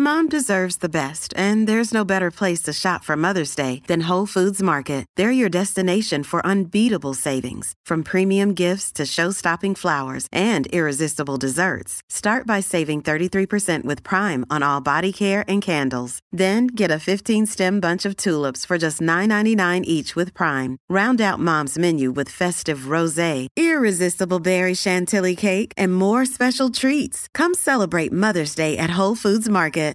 Mom deserves the best, and there's no better place to shop for Mother's Day than Whole Foods Market. They're your destination for unbeatable savings, from premium gifts to show-stopping flowers and irresistible desserts. Start by saving 33% with Prime on all body care and candles. Then get a 15-stem bunch of tulips for just $9.99 each with Prime. Round out Mom's menu with festive rosé, irresistible berry chantilly cake, and more special treats. Come celebrate Mother's Day at Whole Foods Market.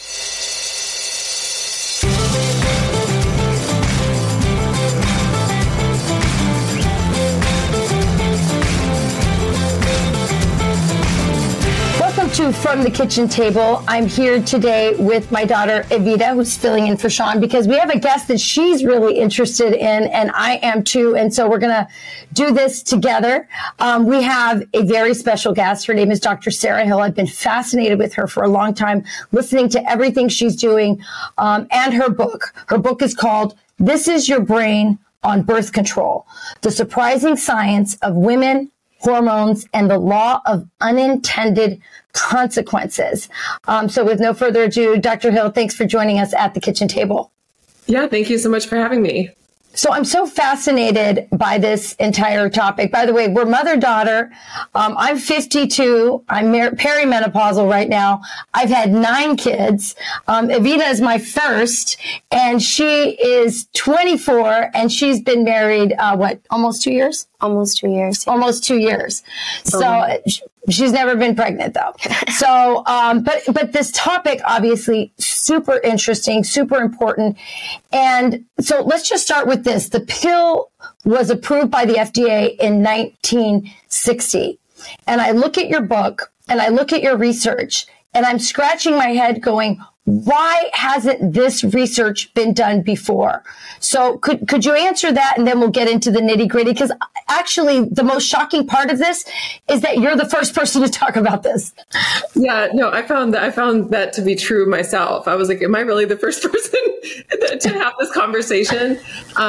Welcome to From the Kitchen Table. I'm here today with my daughter, Evita, who's filling in for Sean, because we have a guest that she's really interested in, and I am too, and so we're going to do this together. We have a very special guest. Her name is Dr. Sarah Hill. I've been fascinated with her for a long time, listening to everything she's doing, and her book. Her book is called This Is Your Brain on Birth Control: The Surprising Science of Women, Hormones, and the Law of Unintended Consequences. So with no further ado, Dr. Hill, thanks for joining us at the kitchen table. Yeah, thank you so much for having me. So I'm so fascinated by this entire topic. By the way, we're mother-daughter. I'm 52. I'm perimenopausal right now. I've had 9 kids. Evita is my first, and she is 24, and she's been married, almost 2 years? Almost 2 years. Almost 2 years. So she's never been pregnant, though. So, but this topic, obviously, super interesting, super important. And so let's just start with this. The pill was approved by the FDA in 1960. And I look at your book and I look at your research, and I'm scratching my head going, why hasn't this research been done before? So could you answer that, and then we'll get into the nitty gritty? Because actually the most shocking part of this is that you're the first person to talk about this. Yeah, no, I found that to be true myself. I was like, am I really the first person to have this conversation?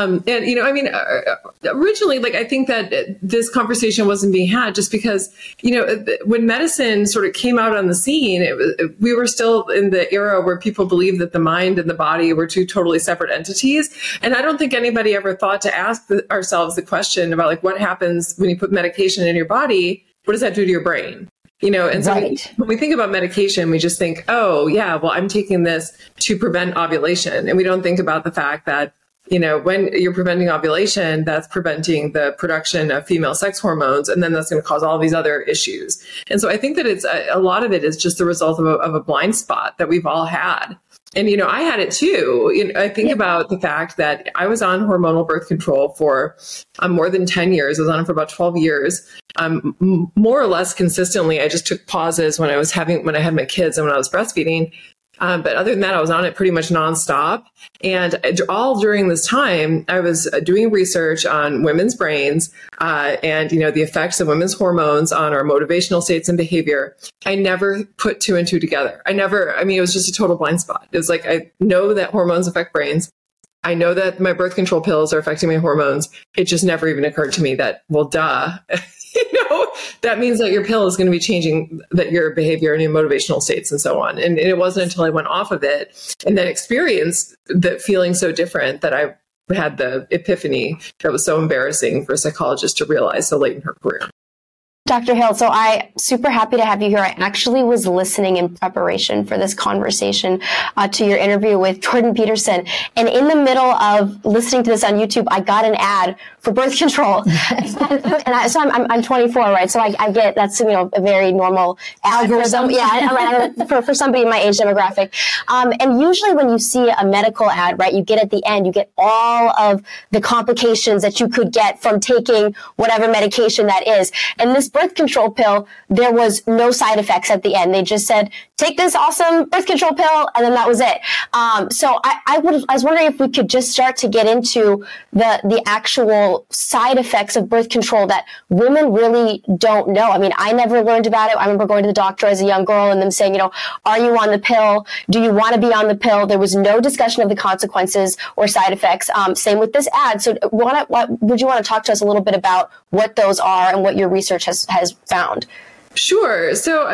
Originally, I think that this conversation wasn't being had just because, when medicine sort of came out on the scene, we were still in the era where people believed that the mind and the body were two totally separate entities. And I don't think anybody ever thought to ask ourselves the question about what happens when you put medication in your body. What does that do to your brain? And so right. When we think about medication, we just think, oh, yeah, well, I'm taking this to prevent ovulation. And we don't think about the fact that, when you're preventing ovulation, that's preventing the production of female sex hormones. And then that's going to cause all these other issues. And so I think that it's a lot of it is just the result of a blind spot that we've all had. And, I had it too. I think about the fact that I was on hormonal birth control for more than 10 years. I was on it for about 12 years. More or less consistently. I just took pauses when I had my kids and when I was breastfeeding. But other than that, I was on it pretty much nonstop. And all during this time, I was doing research on women's brains and, the effects of women's hormones on our motivational states and behavior. I never put 2 and 2 together. It was just a total blind spot. It was like, I know that hormones affect brains. I know that my birth control pills are affecting my hormones. It just never even occurred to me that, well, duh. That means that your pill is going to be changing your behavior and your motivational states and so on. And it wasn't until I went off of it and then experienced that feeling so different that I had the epiphany that was so embarrassing for a psychologist to realize so late in her career. Dr. Hill, so I'm super happy to have you here. I actually was listening in preparation for this conversation to your interview with Jordan Peterson. And in the middle of listening to this on YouTube, I got an ad for birth control. I'm 24, right? So I get that's, a very normal ad for for somebody in my age demographic. And usually when you see a medical ad, right, you get at the end, you get all of the complications that you could get from taking whatever medication that is. And this birth control pill, there was no side effects at the end. They just said, take this awesome birth control pill, and then that was it. So I was wondering if we could just start to get into the actual side effects of birth control that women really don't know. I never learned about it. I remember going to the doctor as a young girl and them saying, are you on the pill? Do you want to be on the pill? There was no discussion of the consequences or side effects. Same with this ad. So would you want to talk to us a little bit about what those are and what your research has found? Sure. So,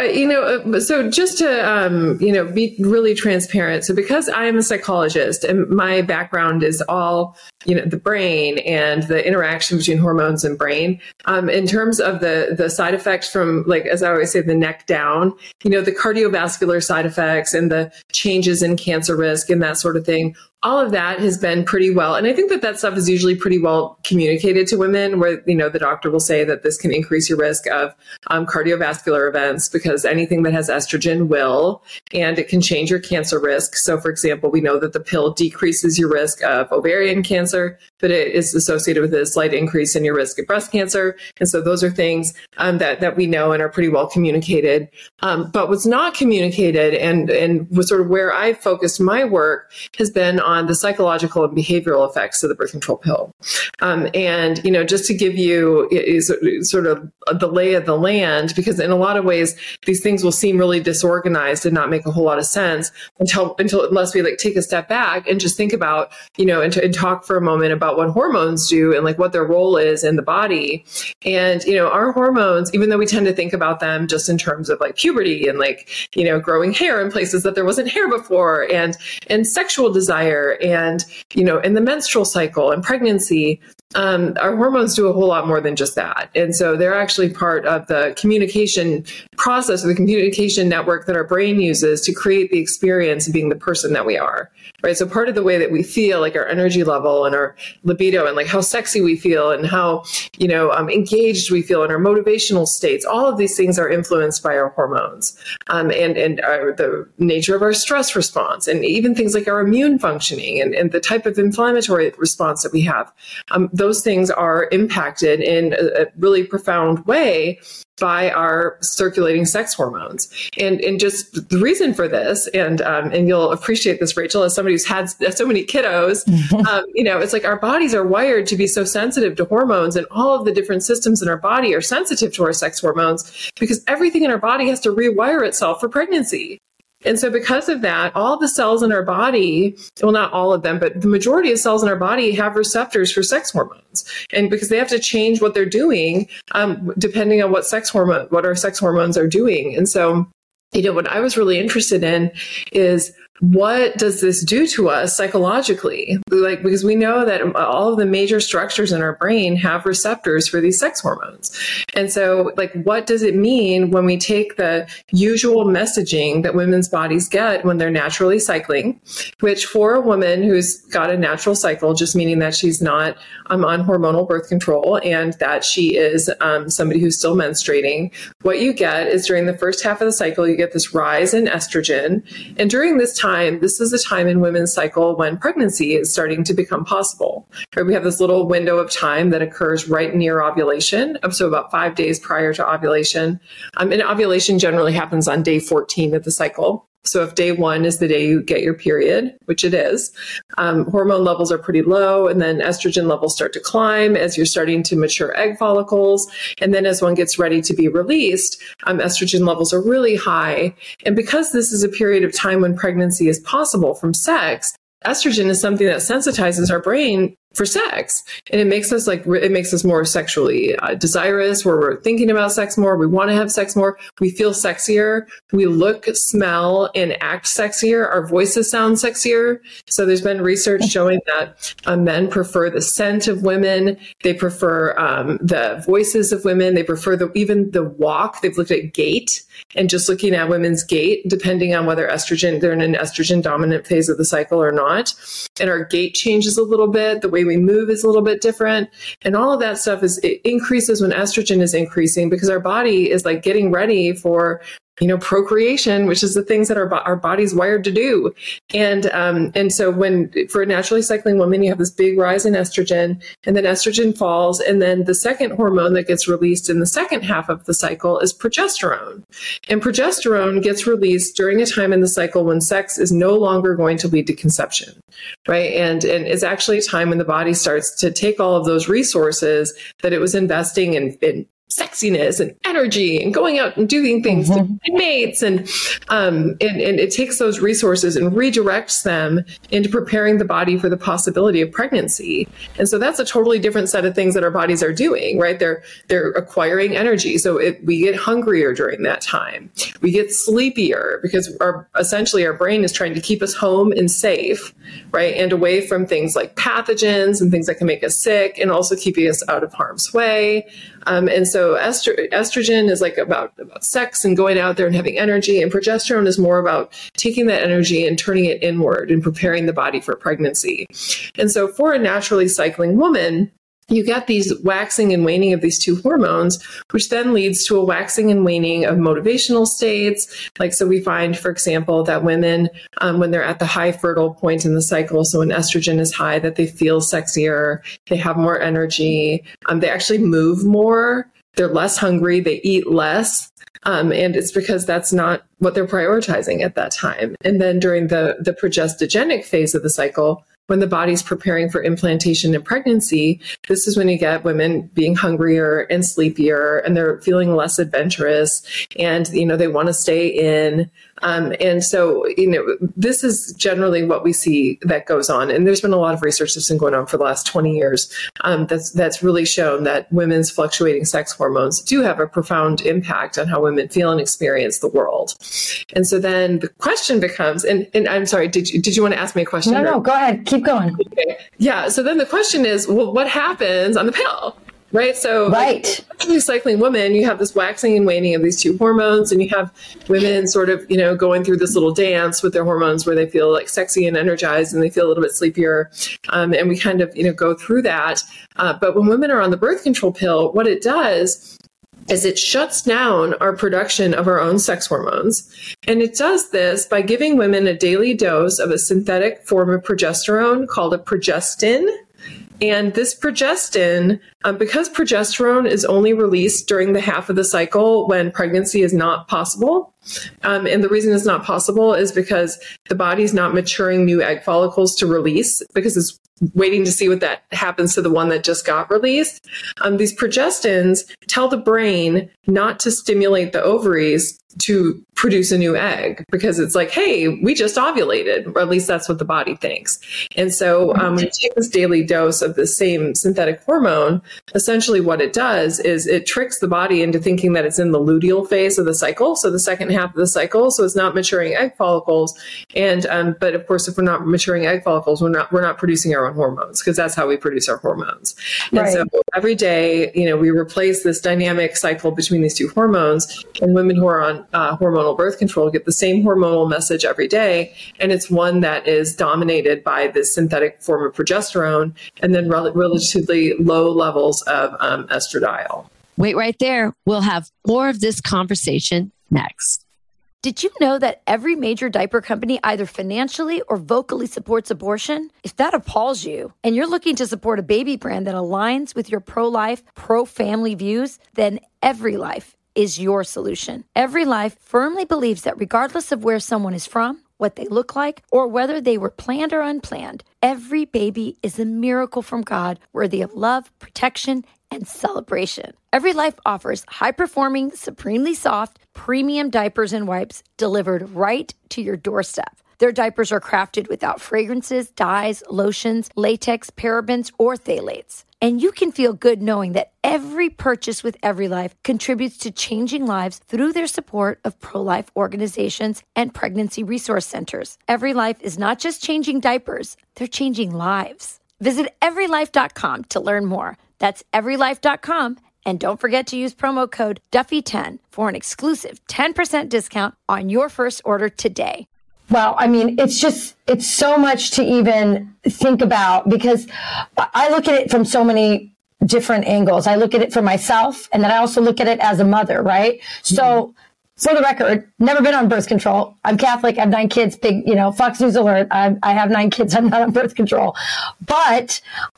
so just to, be really transparent. So because I am a psychologist and my background is all, the brain and the interaction between hormones and brain, in terms of the side effects from, like, as I always say, the neck down, the cardiovascular side effects and the changes in cancer risk and that sort of thing, all of that has been pretty well. And I think that stuff is usually pretty well communicated to women where, the doctor will say that this can increase your risk of cardiovascular events because anything that has estrogen will, and it can change your cancer risk. So for example, we know that the pill decreases your risk of ovarian cancer, but it is associated with a slight increase in your risk of breast cancer. And so those are things that we know and are pretty well communicated. But what's not communicated and was sort of where I focused my work has been on the psychological and behavioral effects of the birth control pill. And, just to give you sort of the lay of the land, because in a lot of ways, these things will seem really disorganized and not make a whole lot of sense unless we take a step back and just think about, and talk for a moment about what hormones do and what their role is in the body. And, our hormones, even though we tend to think about them just in terms of puberty and growing hair in places that there wasn't hair before and sexual desire and, in the menstrual cycle and pregnancy, our hormones do a whole lot more than just that. And so they're actually part of the communication process or the communication network that our brain uses to create the experience of being the person that we are, right? So part of the way that we feel, our energy level and our libido and how sexy we feel and how, engaged we feel in our motivational states, all of these things are influenced by our hormones and the nature of our stress response and even things like our immune functioning and the type of inflammatory response that we have. Those things are impacted in a really profound way by our circulating sex hormones. And just the reason for this, and you'll appreciate this, Rachel, as somebody who's had so many kiddos, it's our bodies are wired to be so sensitive to hormones, and all of the different systems in our body are sensitive to our sex hormones because everything in our body has to rewire itself for pregnancy. And so because of that, all the cells in our body, well, not all of them, but the majority of cells in our body have receptors for sex hormones. And because they have to change what they're doing, depending on what our sex hormones are doing. And so, what I was really interested in is, what does this do to us psychologically? Because we know that all of the major structures in our brain have receptors for these sex hormones. And so, what does it mean when we take the usual messaging that women's bodies get when they're naturally cycling, which for a woman who's got a natural cycle, just meaning that she's not on hormonal birth control and that she is somebody who's still menstruating, what you get is during the first half of the cycle, you get this rise in estrogen. And during this time, this is a time in women's cycle when pregnancy is starting to become possible. Right? We have this little window of time that occurs right near ovulation, so about 5 days prior to ovulation. And ovulation generally happens on day 14 of the cycle. So if day 1 is the day you get your period, which it is, hormone levels are pretty low, and then estrogen levels start to climb as you're starting to mature egg follicles. And then as one gets ready to be released, estrogen levels are really high. And because this is a period of time when pregnancy is possible from sex, estrogen is something that sensitizes our brain for sex. And it makes us more sexually desirous, where we're thinking about sex more. We want to have sex more. We feel sexier. We look, smell, and act sexier. Our voices sound sexier. So there's been research showing that men prefer the scent of women. They prefer the voices of women. They prefer even the walk. They've looked at gait and just looking at women's gait, depending on whether they're in an estrogen dominant phase of the cycle or not. And our gait changes a little bit. The way we move is a little bit different. And all of that stuff it increases when estrogen is increasing, because our body is getting ready for procreation, which is the things that our body's wired to do. And so for a naturally cycling woman, you have this big rise in estrogen, and then estrogen falls. And then the second hormone that gets released in the second half of the cycle is progesterone. And progesterone gets released during a time in the cycle when sex is no longer going to lead to conception, right? And it's actually a time when the body starts to take all of those resources that it was investing in sexiness and energy and going out and doing things to find mates. And it takes those resources and redirects them into preparing the body for the possibility of pregnancy. And so that's a totally different set of things that our bodies are doing, right? They're acquiring energy. So we get hungrier during that time. We get sleepier because essentially our brain is trying to keep us home and safe, right? And away from things like pathogens and things that can make us sick, and also keeping us out of harm's way. And so estrogen is like about sex and going out there and having energy, and progesterone is more about taking that energy and turning it inward and preparing the body for pregnancy. And so for a naturally cycling woman, you get these waxing and waning of these two hormones, which then leads to a waxing and waning of motivational states. Like, so we find, for example, that women, when they're at the high fertile point in the cycle, so when estrogen is high, that they feel sexier, they have more energy, they actually move more, they're less hungry, they eat less. And it's because that's not what they're prioritizing at that time. And then during the progestogenic phase of the cycle, when the body's preparing for implantation and pregnancy, this is when you get women being hungrier and sleepier, and they're feeling less adventurous, and, they want to stay in. And so, this is generally what we see that goes on. And there's been a lot of research that's been going on for the last 20 years that's really shown that women's fluctuating sex hormones do have a profound impact on how women feel and experience the world. And so then the question becomes, and I'm sorry, did you want to ask me a question? No, go ahead. Keep going. Okay. Yeah. So then the question is, well, what happens on the pill? Right. So, actually cycling woman, you have this waxing and waning of these two hormones, and you have women sort of, going through this little dance with their hormones where they feel like sexy and energized, and they feel a little bit sleepier. And we kind of, go through that. But when women are on the birth control pill, what it does is it shuts down our production of our own sex hormones. And it does this by giving women a daily dose of a synthetic form of progesterone called a progestin. And this progestin, because progesterone is only released during the half of the cycle when pregnancy is not possible. And the reason it's not possible is because the body's not maturing new egg follicles to release, because it's waiting to see what that happens to the one that just got released. These progestins tell the brain not to stimulate the ovaries to produce a new egg, because it's like, hey, we just ovulated, or at least that's what the body thinks. And so when you take this daily dose of the same synthetic hormone, essentially what it does is it tricks the body into thinking that it's in the luteal phase of the cycle, so the second half of the cycle, so it's not maturing egg follicles. And but of course, if we're not maturing egg follicles, we're not producing our own hormones, because that's how we produce our hormones. And so every day, we replace this dynamic cycle between these two hormones, and women who are on hormonal birth control get the same hormonal message every day, and it's one that is dominated by this synthetic form of progesterone, and then relatively low levels of estradiol. Wait right there. We'll have more of this conversation next. Did you know that every major diaper company either financially or vocally supports abortion? If that appalls you, and you're looking to support a baby brand that aligns with your pro-life, pro-family views, then EveryLife is your solution. EveryLife firmly believes that regardless of where someone is from, what they look like, or whether they were planned or unplanned, every baby is a miracle from God, worthy of love, protection, and celebration. EveryLife offers high-performing, supremely soft, premium diapers and wipes delivered right to your doorstep. Their diapers are crafted without fragrances, dyes, lotions, latex, parabens, or phthalates. And you can feel good knowing that every purchase with EveryLife contributes to changing lives through their support of pro-life organizations and pregnancy resource centers. EveryLife is not just changing diapers, they're changing lives. Visit everylife.com to learn more. That's everylife.com. And don't forget to use promo code Duffy10 for an exclusive 10% discount on your first order today. Well, I mean, it's so much to even think about, because I look at it from so many different angles. I look at it for myself, and then I also look at it as a mother, right? Mm-hmm. So for the record, never been on birth control. I'm Catholic. I have 9 kids. Big, Fox News alert. I have 9 kids. I'm not on birth control. But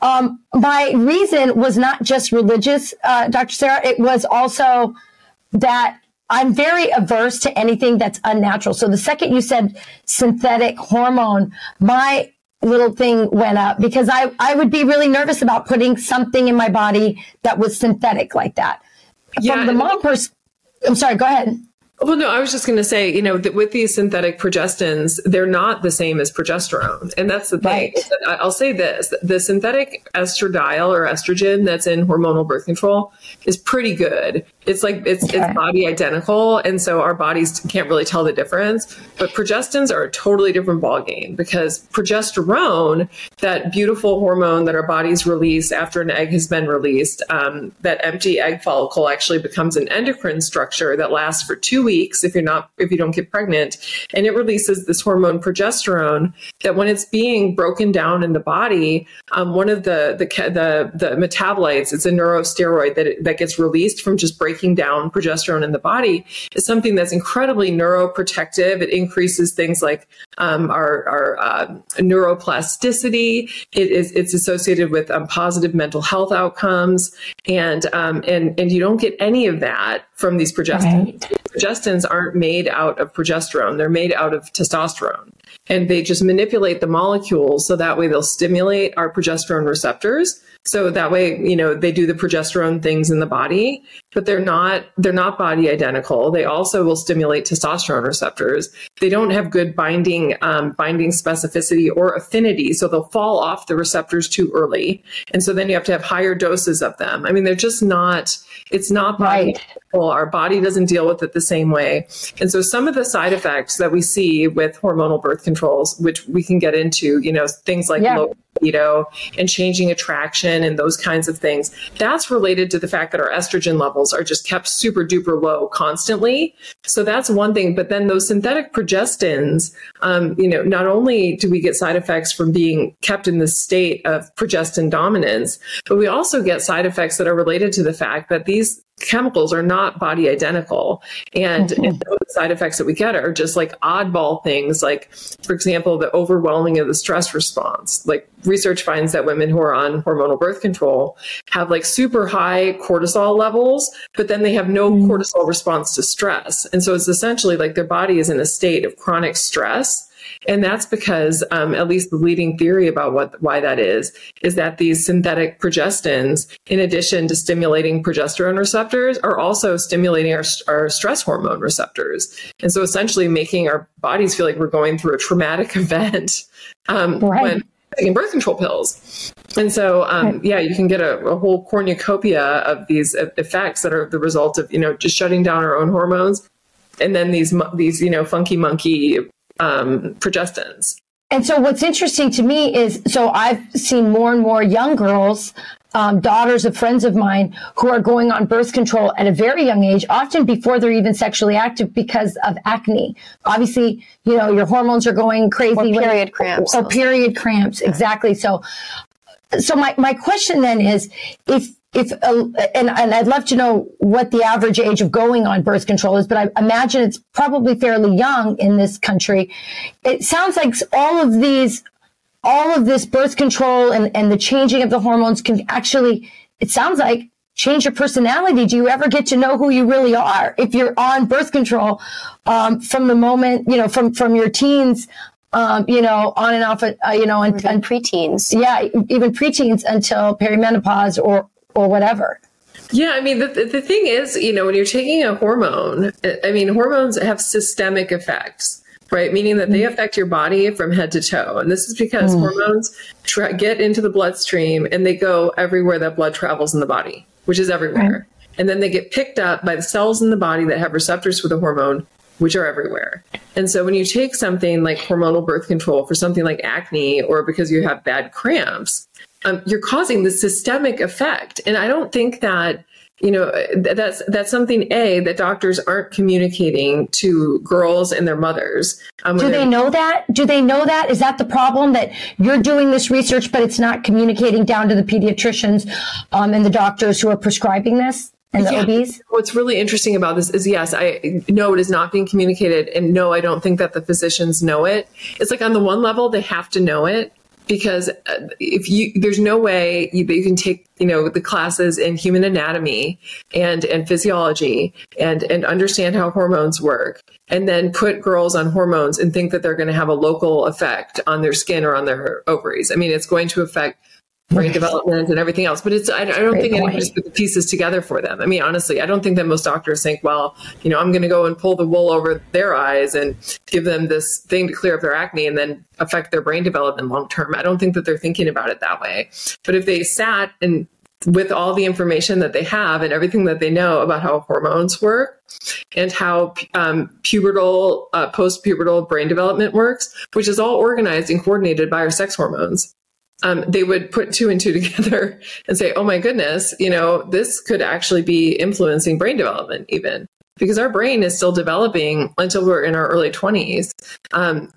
my reason was not just religious, Dr. Sarah. It was also that I'm very averse to anything that's unnatural. So the second you said synthetic hormone, my little thing went up, because I would be really nervous about putting something in my body that was synthetic like that. from the mom person. I'm sorry, go ahead. Well, no, I was just going to say, you know, that with these synthetic progestins, they're not the same as progesterone. And that's the thing. Right. I'll say this, the synthetic estradiol or estrogen that's in hormonal birth control is pretty good. It's like, it's body identical. And so our bodies can't really tell the difference. But progestins are a totally different ballgame, because progesterone, that beautiful hormone that our bodies release after an egg has been released, that empty egg follicle actually becomes an endocrine structure that lasts for 2 weeks if you don't get pregnant. And it releases this hormone progesterone that, when it's being broken down in the body, one of the metabolites, it's a neurosteroid that gets released from just breaking down progesterone in the body, is something that's incredibly neuroprotective. It increases things like our neuroplasticity. It's associated with positive mental health outcomes, and you don't get any of that from these progestins. Right. Progestins aren't made out of progesterone; they're made out of testosterone, and they just manipulate the molecules so that way they'll stimulate our progesterone receptors. So that way, you know, they do the progesterone things in the body, but they're not body identical. They also will stimulate testosterone receptors. They don't have good binding specificity or affinity. So they'll fall off the receptors too early. And so then you have to have higher doses of them. I mean, they're just not, it's not body identical. Our body doesn't deal with it the same way. And so some of the side effects that we see with hormonal birth controls, which we can get into, you know, things like low libido and changing attraction and those kinds of things, that's related to the fact that our estrogen levels are just kept super duper low constantly. So that's one thing. But then those synthetic progestins, you know, not only do we get side effects from being kept in this state of progestin dominance, but we also get side effects that are related to the fact that these chemicals are not body identical. And those side effects that we get are just like oddball things, like, for example, the overwhelming of the stress response. Like, research finds that women who are on hormonal birth control have like super high cortisol levels, but then they have no cortisol response to stress. And so it's essentially like their body is in a state of chronic stress. And that's because, at least the leading theory about why that is that these synthetic progestins, in addition to stimulating progesterone receptors, are also stimulating our stress hormone receptors. And so essentially making our bodies feel like we're going through a traumatic event when taking birth control pills. And so, you can get a whole cornucopia of these effects that are the result of, you know, just shutting down our own hormones. And then these, you know, funky monkey progestins. And so what's interesting to me is, so I've seen more and more young girls, daughters of friends of mine, who are going on birth control at a very young age, often before they're even sexually active, because of acne. Obviously, you know, your hormones are going crazy. Or period cramps. Or period cramps, exactly. So my question then is, and I'd love to know what the average age of going on birth control is, but I imagine it's probably fairly young in this country. It sounds like all of this birth control and the changing of the hormones can actually, it sounds like, change your personality. Do you ever get to know who you really are if you're on birth control, from the moment, you know, from your teens, you know, on and off, you know, and preteens. Yeah, even preteens until perimenopause or whatever. Yeah, I mean, the thing is, you know, when you're taking a hormone, I mean, hormones have systemic effects, right? Meaning that they affect your body from head to toe. And this is because hormones get into the bloodstream and they go everywhere that blood travels in the body, which is everywhere. And then they get picked up by the cells in the body that have receptors for the hormone, which are everywhere. And so when you take something like hormonal birth control for something like acne, or because you have bad cramps, you're causing this systemic effect. And I don't think that, you know, that's something, that doctors aren't communicating to girls and their mothers. Do they know that? Do they know that? Is that the problem, that you're doing this research, but it's not communicating down to the pediatricians and the doctors who are prescribing this? And the OBs? What's really interesting about this is, yes, I know it is not being communicated. And no, I don't think that the physicians know it. It's like, on the one level, they have to know it, because there's no way you can take, you know, the classes in human anatomy and physiology and understand how hormones work, and then put girls on hormones and think that they're going to have a local effect on their skin or on their ovaries. I mean, it's going to affect brain development and everything else. But I don't Great think point. anybody's put the pieces together for them. I mean, honestly, I don't think that most doctors think, well, I'm going to go and pull the wool over their eyes and give them this thing to clear up their acne and then affect their brain development long term. I don't think that they're thinking about it that way. But if they sat and with all the information that they have and everything that they know about how hormones work and how pubertal, post-pubertal brain development works, which is all organized and coordinated by our sex hormones, they would put 2 and 2 together and say, oh my goodness, this could actually be influencing brain development even. Because our brain is still developing until we're in our early 20s. And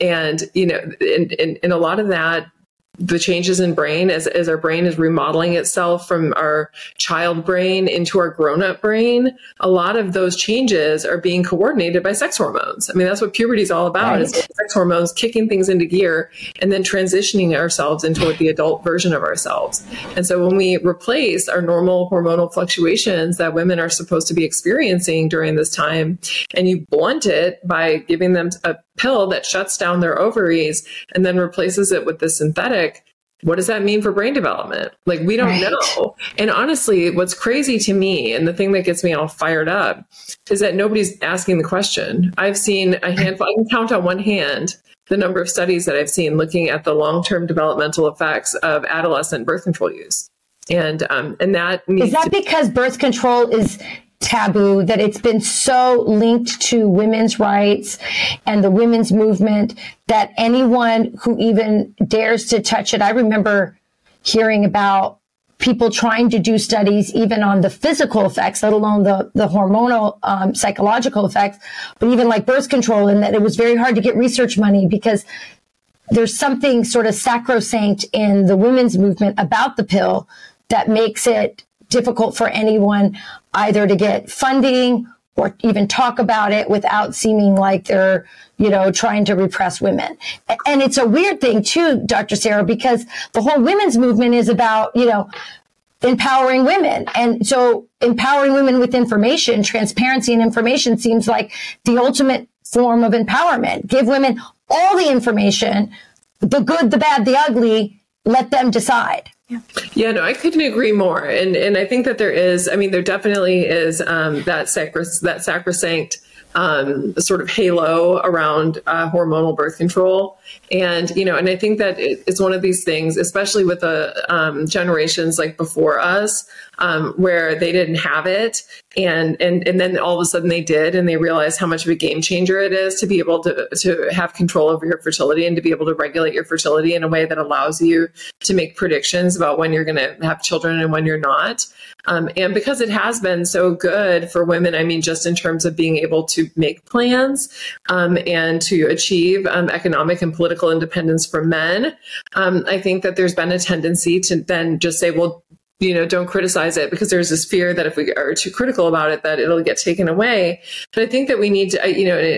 a lot of that, the changes in brain as our brain is remodeling itself from our child brain into our grown-up brain, a lot of those changes are being coordinated by sex hormones. I mean, that's what puberty is all about, right. Is sex hormones kicking things into gear and then transitioning ourselves into the adult version of ourselves. And so when we replace our normal hormonal fluctuations that women are supposed to be experiencing during this time, and you blunt it by giving them a pill that shuts down their ovaries and then replaces it with the synthetic, what does that mean for brain development? Like, we don't know. And honestly, what's crazy to me, and the thing that gets me all fired up, is that nobody's asking the question. I've seen a handful, I can count on one hand the number of studies that I've seen looking at the long-term developmental effects of adolescent birth control use. And that needs Is that because birth control is taboo, that it's been so linked to women's rights and the women's movement that anyone who even dares to touch it? I remember hearing about people trying to do studies even on the physical effects, let alone the hormonal, psychological effects, but even like birth control, and that it was very hard to get research money because there's something sort of sacrosanct in the women's movement about the pill that makes it difficult for anyone either to get funding or even talk about it without seeming like they're, trying to repress women. And it's a weird thing too, Dr. Sarah, because the whole women's movement is about, empowering women. And so empowering women with information, transparency and information seems like the ultimate form of empowerment. Give women all the information, the good, the bad, the ugly, let them decide. Yeah, no, I couldn't agree more. And I think that there definitely is that sacrosanct sort of halo around hormonal birth control. And, and I think that it's one of these things, especially with the generations like before us, where they didn't have it. And then all of a sudden they did, and they realized how much of a game changer it is to be able to have control over your fertility and to be able to regulate your fertility in a way that allows you to make predictions about when you're going to have children and when you're not. And because it has been so good for women, I mean, just in terms of being able to make plans and to achieve economic and political independence for men, I think that there's been a tendency to then just say, well, don't criticize it, because there's this fear that if we are too critical about it, that it'll get taken away. But I think that we need to,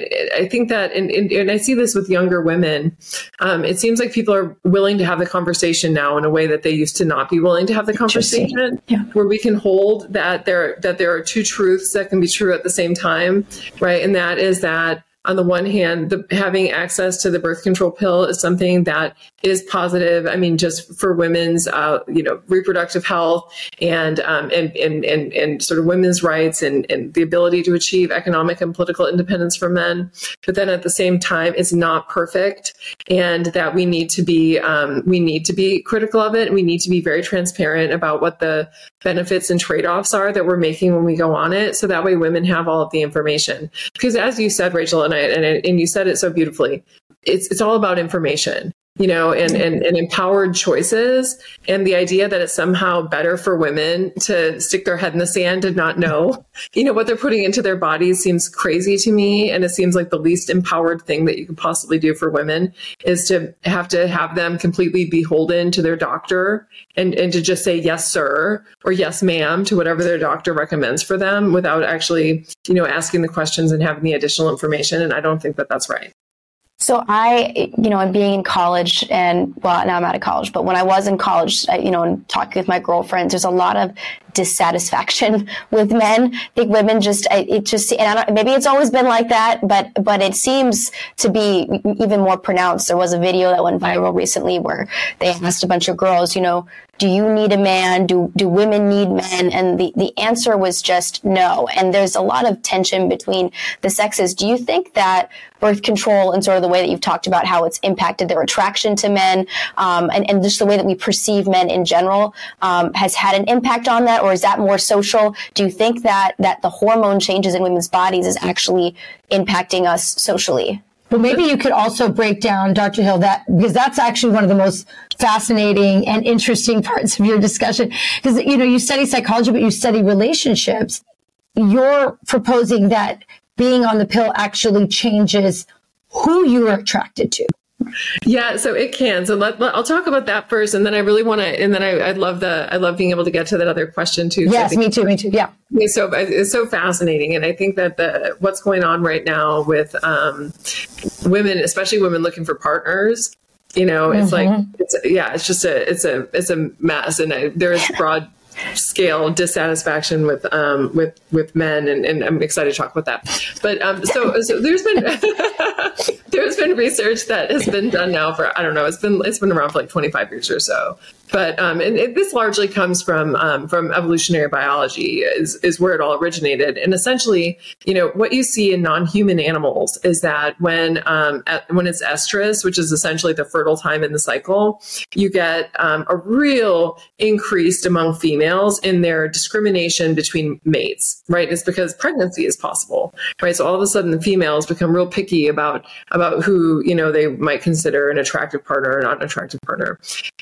I think that, and I see this with younger women, it seems like people are willing to have the conversation now in a way that they used to not be willing to have the conversation, where we can hold that there are two truths that can be true at the same time, right? And that is that, on the one hand, having access to the birth control pill is something that is positive. I mean, just for women's, reproductive health and sort of women's rights and the ability to achieve economic and political independence for men. But then at the same time, it's not perfect, and that we need to be critical of it. We need to be very transparent about what the benefits and trade-offs are that we're making when we go on it, so that way women have all of the information. Because as you said, Rachel, and you said it so beautifully, it's all about information, and empowered choices. And the idea that it's somehow better for women to stick their head in the sand and not know, what they're putting into their bodies seems crazy to me. And it seems like the least empowered thing that you could possibly do for women is to have them completely beholden to their doctor and to just say, yes, sir, or yes, ma'am, to whatever their doctor recommends for them without actually, asking the questions and having the additional information. And I don't think that that's right. So I, and being in college, and now I'm out of college, but when I was in college, and talking with my girlfriends, there's a lot of dissatisfaction with men. I think women maybe it's always been like that, but it seems to be even more pronounced. There was a video that went viral recently where they asked a bunch of girls, do you need a man? Do women need men? And the answer was just no. And there's a lot of tension between the sexes. Do you think that birth control and sort of the way that you've talked about how it's impacted their attraction to men, and just the way that we perceive men in general, has had an impact on that? Or is that more social? Do you think that the hormone changes in women's bodies is actually impacting us socially? Well, maybe you could also break down, Dr. Hill, because that's actually one of the most fascinating and interesting parts of your discussion. Because, you study psychology, but you study relationships. You're proposing that being on the pill actually changes who you are attracted to. Yeah, so it can. So I'll talk about that first, and then I really want to. And then I love being able to get to that other question too. Yes, me too. Yeah. So it's so fascinating, and I think that what's going on right now with women, especially women looking for partners, it's like it's a mess, and there is broad scale dissatisfaction with men, and I'm excited to talk about that. But so there's been research that has been done now for, I don't know, it's been around for like 25 years or so. But this largely comes from evolutionary biology is where it all originated. And essentially, what you see in non-human animals is that when it's estrus, which is essentially the fertile time in the cycle, you get a real increase among females in their discrimination between mates, right? It's because pregnancy is possible, right? So all of a sudden the females become real picky about who, they might consider an attractive partner or not an attractive partner.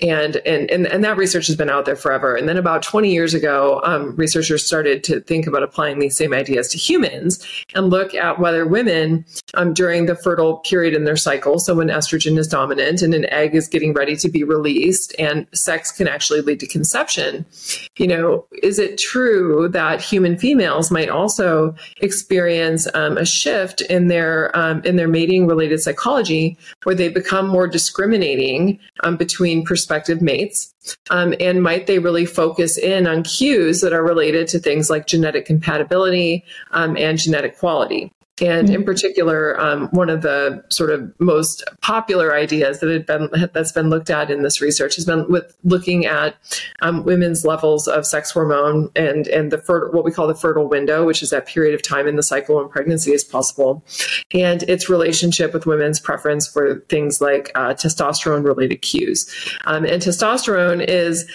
And that research has been out there forever. And then about 20 years ago, researchers started to think about applying these same ideas to humans and look at whether women during the fertile period in their cycle, so when estrogen is dominant and an egg is getting ready to be released and sex can actually lead to conception, is it true that human females might also experience a shift in their mating related psychology where they become more discriminating between prospective mates? And might they really focus in on cues that are related to things like genetic compatibility and genetic quality? And in particular, one of the sort of most popular ideas that's been looked at in this research has been with looking at women's levels of sex hormone and what we call the fertile window, which is that period of time in the cycle when pregnancy is possible, and its relationship with women's preference for things like testosterone-related cues. And testosterone is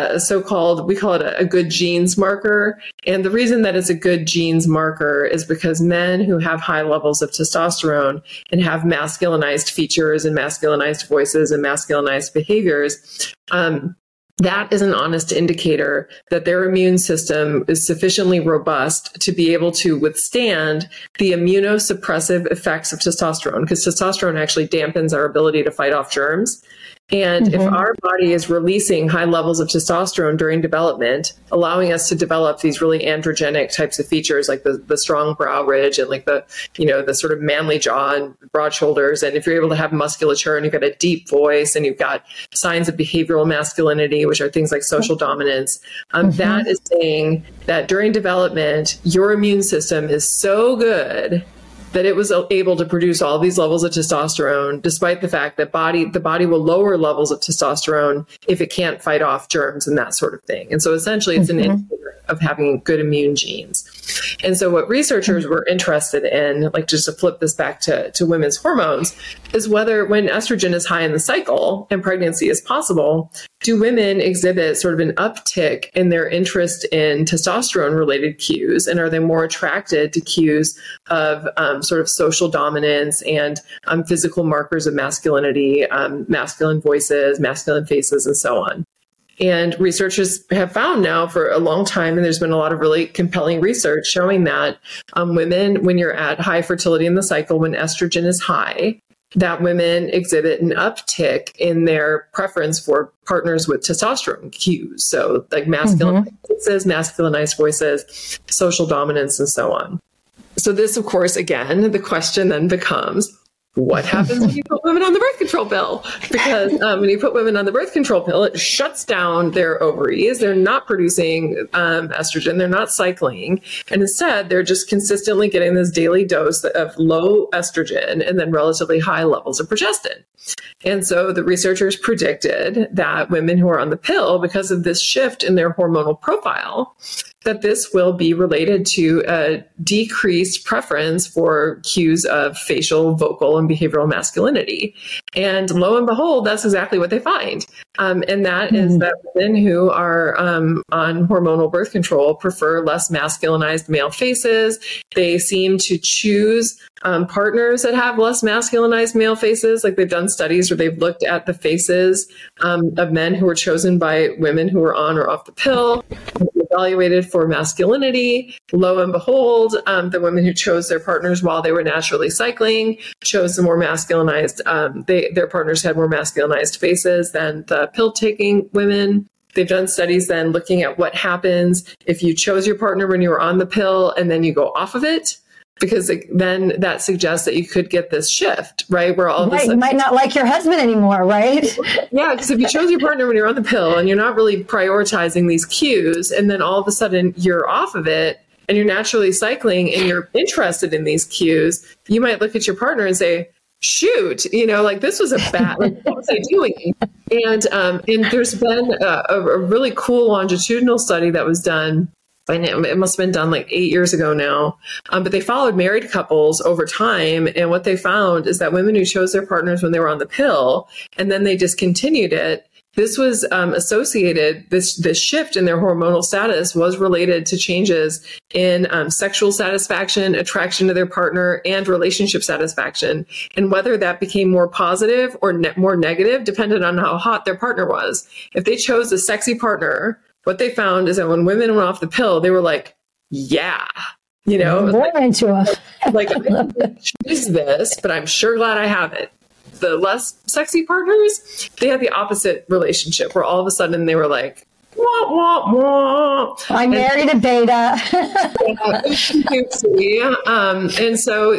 we call it a good genes marker. And the reason that it's a good genes marker is because men who have high levels of testosterone and have masculinized features and masculinized voices and masculinized behaviors, that is an honest indicator that their immune system is sufficiently robust to be able to withstand the immunosuppressive effects of testosterone, because testosterone actually dampens our ability to fight off germs. And if our body is releasing high levels of testosterone during development, allowing us to develop these really androgenic types of features like the strong brow ridge and like the sort of manly jaw and broad shoulders. And if you're able to have musculature and you've got a deep voice and you've got signs of behavioral masculinity, which are things like social dominance, that is saying that during development, your immune system is so good that it was able to produce all these levels of testosterone, despite the fact that the body will lower levels of testosterone if it can't fight off germs and that sort of thing. And so essentially it's an indicator of having good immune genes. And so what researchers were interested in, like just to flip this back to women's hormones, is whether when estrogen is high in the cycle and pregnancy is possible, do women exhibit sort of an uptick in their interest in testosterone-related cues? And are they more attracted to cues of sort of social dominance and physical markers of masculinity, masculine voices, masculine faces, and so on? And researchers have found now for a long time, and there's been a lot of really compelling research showing that women, when you're at high fertility in the cycle, when estrogen is high, that women exhibit an uptick in their preference for partners with testosterone cues. So like masculine faces, masculinized voices, social dominance, and so on. So this, of course, again, the question then becomes, what happens when you put women on the birth control pill? Because when you put women on the birth control pill, it shuts down their ovaries. They're not producing estrogen. They're not cycling. And instead, they're just consistently getting this daily dose of low estrogen and then relatively high levels of progestin. And so the researchers predicted that women who are on the pill, because of this shift in their hormonal profile, that this will be related to a decreased preference for cues of facial, vocal, and behavioral masculinity. And lo and behold, that's exactly what they find. And that is that women who are on hormonal birth control prefer less masculinized male faces. They seem to choose partners that have less masculinized male faces. Like they've done studies where they've looked at the faces of men who were chosen by women who were on or off the pill, evaluated for masculinity. Lo and behold, the women who chose their partners while they were naturally cycling chose the more masculinized, their partners had more masculinized faces than the pill-taking women. They've done studies then looking at what happens if you chose your partner when you were on the pill and then you go off of it. Because then that suggests that you could get this shift, right? Where all of a sudden you might not like your husband anymore, right? Yeah, because if you chose your partner when you're on the pill and you're not really prioritizing these cues, and then all of a sudden you're off of it and you're naturally cycling and you're interested in these cues, you might look at your partner and say, shoot, like this was a bad, like, what was I doing? And there's been a really cool longitudinal study that was done. It must have been done like 8 years ago now. But they followed married couples over time. And what they found is that women who chose their partners when they were on the pill and then they discontinued it, this was associated, this shift in their hormonal status was related to changes in sexual satisfaction, attraction to their partner, and relationship satisfaction. And whether that became more positive or more negative depended on how hot their partner was. If they chose a sexy partner, what they found is that when women went off the pill, they were like, yeah, more into it. Like, I didn't choose this, but I'm sure glad I have it. The less sexy partners, they had the opposite relationship where all of a sudden they were like, wah, wah, wah. I married a beta. And so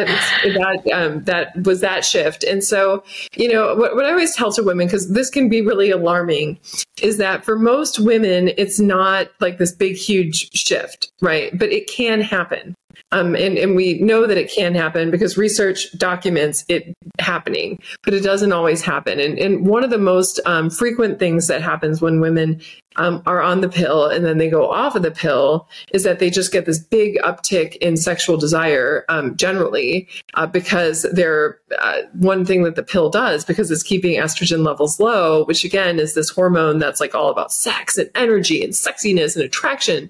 that was that shift. And so, what I always tell to women, because this can be really alarming, is that for most women, it's not like this big, huge shift, right? But it can happen. And we know that it can happen because research documents it happening, but it doesn't always happen. And one of the most frequent things that happens when women are on the pill and then they go off of the pill is that they just get this big uptick in sexual desire generally because they're one thing that the pill does, because it's keeping estrogen levels low, which again is this hormone that's like all about sex and energy and sexiness and attraction,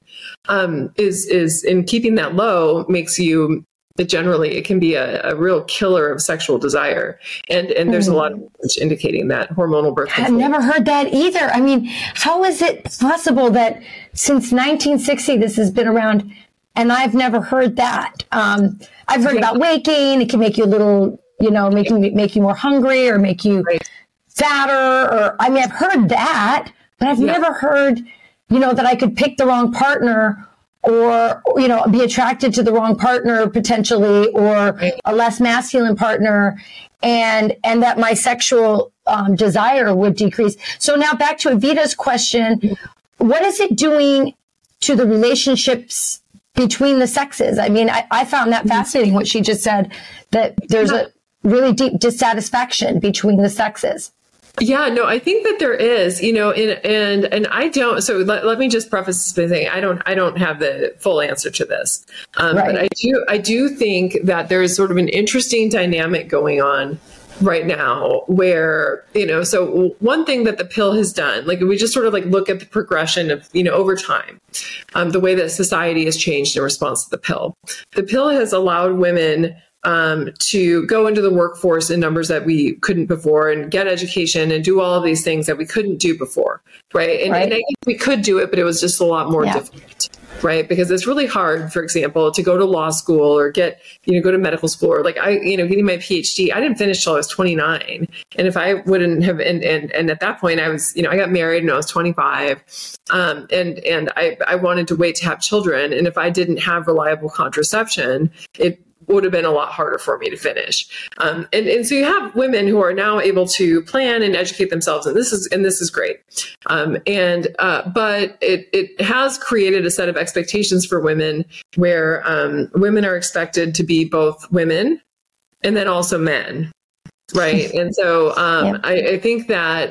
is in keeping that low makes you it can be a real killer of sexual desire. And there's a lot of research indicating that hormonal birth control. I've never heard that either. I mean, how is it possible that since 1960 this has been around and I've never heard that? I've heard about waking. It can make you a little, make you more hungry or make you fatter. Or I've heard that, but I've never heard, that I could pick the wrong partner or, be attracted to the wrong partner potentially, or a less masculine partner, and that my sexual desire would decrease. So now back to Evita's question, what is it doing to the relationships between the sexes? I mean, I found that fascinating, what she just said, that there's a really deep dissatisfaction between the sexes. Yeah, no, I think that there is, and I don't. So let me just preface this by saying I don't have the full answer to this, but I do think that there is sort of an interesting dynamic going on right now where, so one thing that the pill has done, like we just sort of like look at the progression of, over time, the way that society has changed in response to the pill. The pill has allowed women to go into the workforce in numbers that we couldn't before and get education and do all of these things that we couldn't do before. Right. And I think we could do it, but it was just a lot more difficult. Right. Because it's really hard, for example, to go to law school or go to medical school or getting my PhD. I didn't finish till I was 29. And if I wouldn't have, and at that point I was, I got married when I was 25. And I wanted to wait to have children. And if I didn't have reliable contraception, it would have been a lot harder for me to finish. And so you have women who are now able to plan and educate themselves, and this is great. But it has created a set of expectations for women where women are expected to be both women and then also men. Right. And so I think that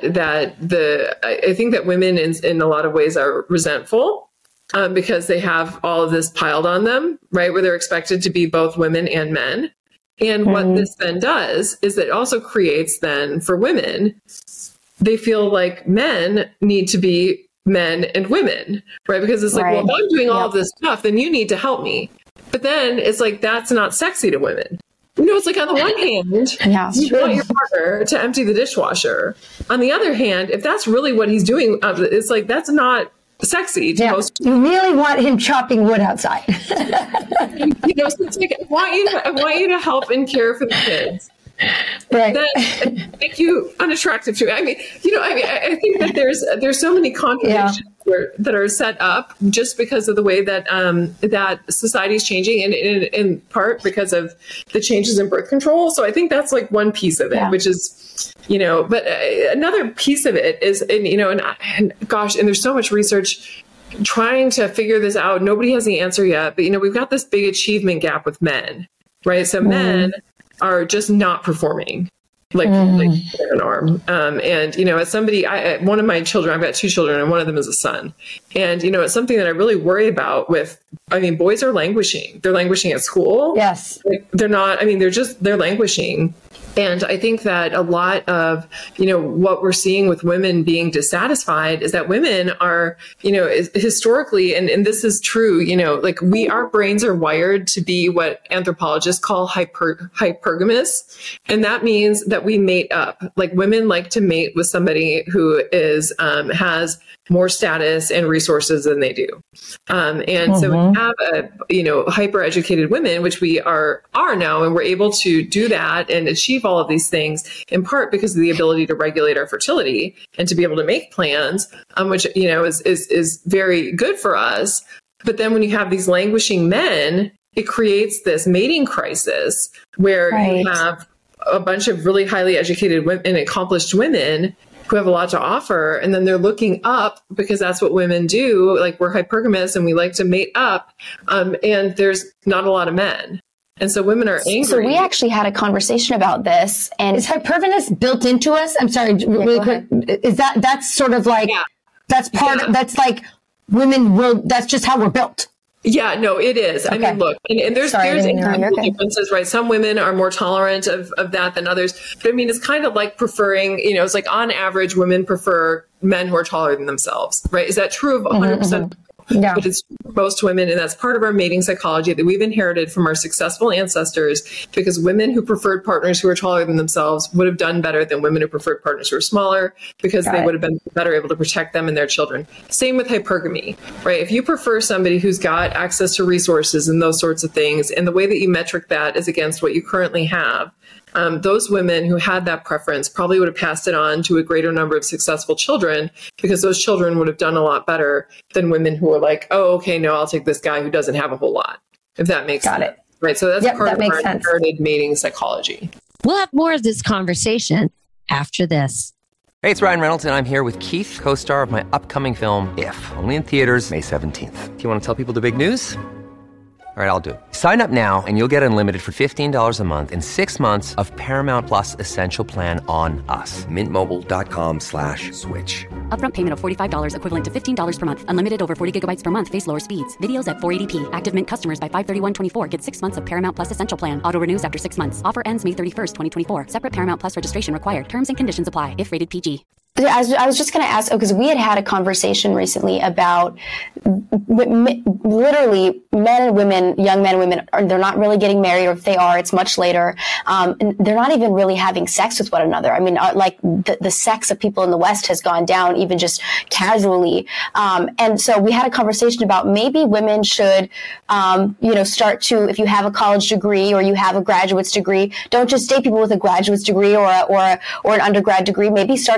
women in a lot of ways are resentful because they have all of this piled on them, right, where they're expected to be both women and men. And what this then does is that it also creates then for women, they feel like men need to be men and women, right? Because it's like, well, if I'm doing all of this stuff, then you need to help me. But then it's like, that's not sexy to women. It's like on the one hand, you want your partner to empty the dishwasher. On the other hand, if that's really what he's doing, it's like, that's not sexy to most. You really want him chopping wood outside. So it's like, I want you to help and care for the kids. Right. Then make you unattractive to me. I think that there's so many contradictions that are set up just because of the way that that society is changing, and in part because of the changes in birth control. So I think that's like one piece of it, which is, but another piece of it is, and there's so much research trying to figure this out. Nobody has the answer yet, but we've got this big achievement gap with men, right? So men are just not performing like an arm. As somebody, one of my children, I've got 2 children and one of them is a son. And, it's something that I really worry about boys are languishing. They're languishing at school. Yes. They're not, they're languishing. And I think that a lot of, what we're seeing with women being dissatisfied is that women are, historically, and this is true, our brains are wired to be what anthropologists call hypergamous. And that means that we mate up. Like women like to mate with somebody who is, has more status and resources than they do. So we have hyper educated women, which we are now, and we're able to do that and achieve all of these things in part because of the ability to regulate our fertility and to be able to make plans, which, is very good for us. But then when you have these languishing men, it creates this mating crisis where you have a bunch of really highly educated women and accomplished women who have a lot to offer. And then they're looking up because that's what women do. Like we're hypergamous and we like to mate up. And there's not a lot of men. And so women are angry. So we actually had a conversation about this. And is hypergamous built into us? I'm sorry, really quick. Is that's sort of like, that's part of, that's like women that's just how we're built. Yeah, no, it is. Okay. Look, and there's incredible differences, right? Some women are more tolerant of that than others. But it's kind of like preferring, it's like on average, women prefer men who are taller than themselves, right? Is that true of 100%? Yeah. But it's most women, and that's part of our mating psychology that we've inherited from our successful ancestors, because women who preferred partners who are taller than themselves would have done better than women who preferred partners who are smaller, because they would have been better able to protect them and their children. Same with hypergamy, right? If you prefer somebody who's got access to resources and those sorts of things, and the way that you metric that is against what you currently have, those women who had that preference probably would have passed it on to a greater number of successful children, because those children would have done a lot better than women who are like, oh, okay, no, I'll take this guy who doesn't have a whole lot, if that makes sense. Got it. Right. So that's part of our inherited mating psychology. We'll have more of this conversation after this. Hey, it's Ryan Reynolds, and I'm here with Keith, co-star of my upcoming film, If, only in theaters May 17th. Do you want to tell people the big news? All right, I'll do it. Sign up now and you'll get unlimited for $15 a month and 6 months of Paramount Plus Essential Plan on us. MintMobile.com/switch. Upfront payment of $45 equivalent to $15 per month. Unlimited over 40 gigabytes per month. Face lower speeds. Videos at 480p. Active Mint customers by 531.24 get 6 months of Paramount Plus Essential Plan. Auto renews after 6 months. Offer ends May 31st, 2024. Separate Paramount Plus registration required. Terms and conditions apply if rated PG. I was just going to ask, because we had a conversation recently about literally men and women, young men and women, they're not really getting married, or if they are, it's much later. And they're not even really having sex with one another. Like the sex of people in the West has gone down, even just casually. And so we had a conversation about maybe women should, start to, if you have a college degree or you have a graduate's degree, don't just date people with a graduate's degree or an undergrad degree. Maybe start to,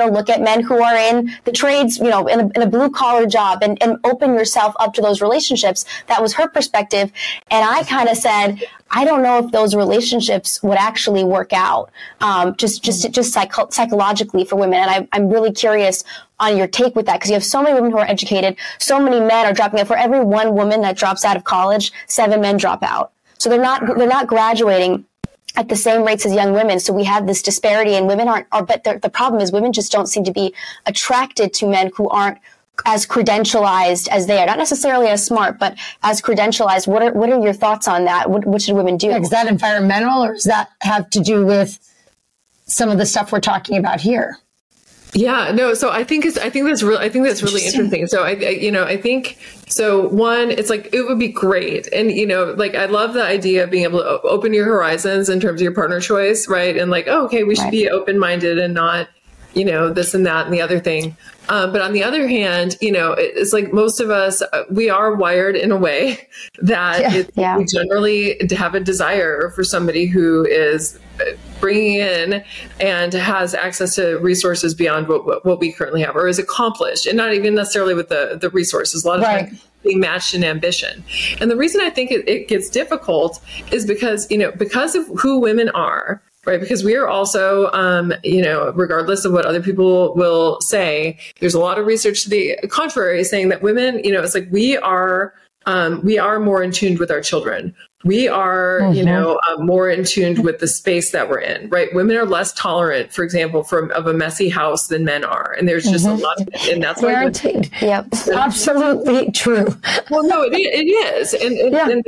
look at men who are in the trades, in a blue collar job and open yourself up to those relationships. That was her perspective. And I kind of said, I don't know if those relationships would actually work out, just psychologically for women. And I'm really curious on your take with that, because you have so many women who are educated, so many men are dropping out. For every one woman that drops out of college, 7 men drop out. So they're not graduating at the same rates as young women. So we have this disparity, and women but the problem is women just don't seem to be attracted to men who aren't as credentialized as they are, not necessarily as smart, but as credentialized. What are your thoughts on that? What should women do? Is that environmental, or does that have to do with some of the stuff we're talking about here? Yeah, no. So I think that's really interesting. So I think so. One, it's like, it would be great. And, I love the idea of being able to open your horizons in terms of your partner choice. Right. And we should be open-minded and not, this and that and the other thing. But on the other hand, it's like most of us, we are wired in a way that we generally have a desire for somebody who is bringing in and has access to resources beyond what we currently have, or is accomplished, and not even necessarily with the resources. A lot of times being matched in ambition. And the reason I think it gets difficult is because of who women are. Right. Because we are also, regardless of what other people will say, there's a lot of research to the contrary saying that women, it's like we are more in tune with our children. We are, more in tune with the space that we're in, right? Women are less tolerant, for example, of a messy house than men are. And there's just a lot of it. And that's guaranteed. Yep. Absolutely true. Well, no, it is. And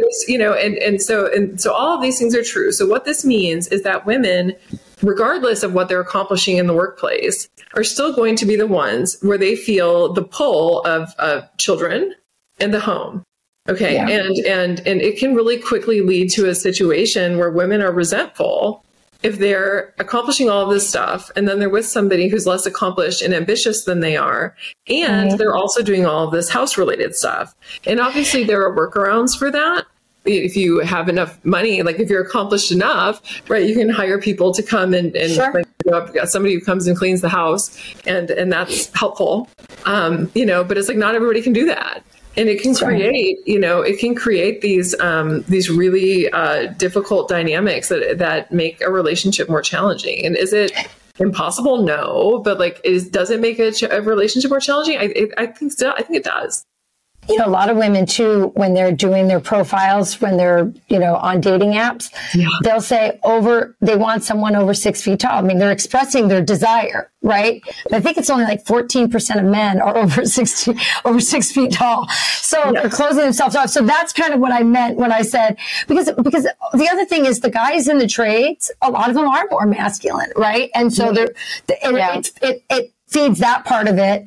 there's, so all of these things are true. So what this means is that women, regardless of what they're accomplishing in the workplace, are still going to be the ones where they feel the pull of children and the home. Okay. Yeah. And it can really quickly lead to a situation where women are resentful if they're accomplishing all of this stuff, and then they're with somebody who's less accomplished and ambitious than they are. And they're also doing all of this house related stuff. And obviously there are workarounds for that. If you have enough money, like if you're accomplished enough, right, you can hire people to come and sure. Somebody who comes and cleans the house, and that's helpful. But it's like not everybody can do that. And it can create these really difficult dynamics that make a relationship more challenging. And is it impossible? No, but does it make a relationship more challenging? I think so. I think it does. A lot of women too, when they're doing their profiles, when they're, on dating apps, they'll say they want someone over 6 feet tall. I mean, they're expressing their desire, right? But I think it's only 14% of men are over 6 feet tall. So they're closing themselves off. So that's kind of what I meant when I said, because the other thing is the guys in the trades, a lot of them are more masculine, right? And so it feeds that part of it.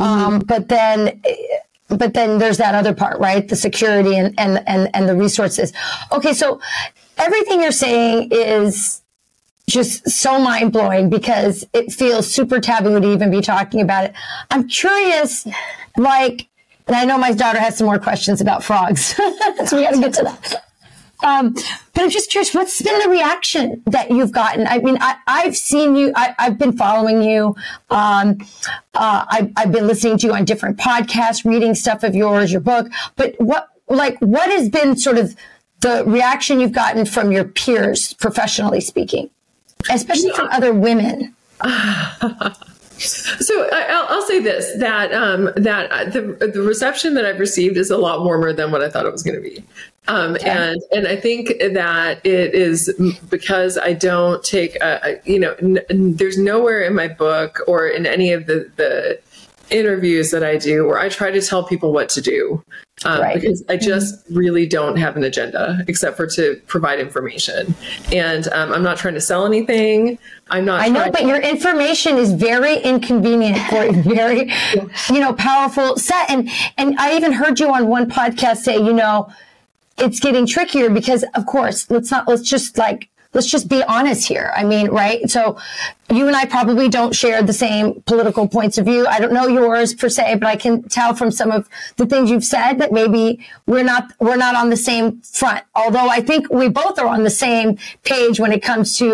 But then there's that other part, right? The security and the resources. Okay. So everything you're saying is just so mind blowing because it feels super taboo to even be talking about it. I'm curious, and I know my daughter has some more questions about frogs. So we got to get to that. But I'm just curious, what's been the reaction that you've gotten? I mean, I've seen you, I've been following you. I've been listening to you on different podcasts, reading stuff of yours, your book. But what has been sort of the reaction you've gotten from your peers, professionally speaking, especially from other women? So I'll say this, that the reception that I've received is a lot warmer than what I thought it was going to be. And I think that it is because I don't take, there's nowhere in my book or in any of the interviews that I do where I try to tell people what to do. Because I just really don't have an agenda except for to provide information. And I'm not trying to sell anything. I know, but your information is very inconvenient for a very, powerful set. And I even heard you on one podcast say, it's getting trickier because, of course, let's just be honest here. I mean, right? So you and I probably don't share the same political points of view. I don't know yours per se, but I can tell from some of the things you've said that maybe we're not on the same front. Although I think we both are on the same page when it comes to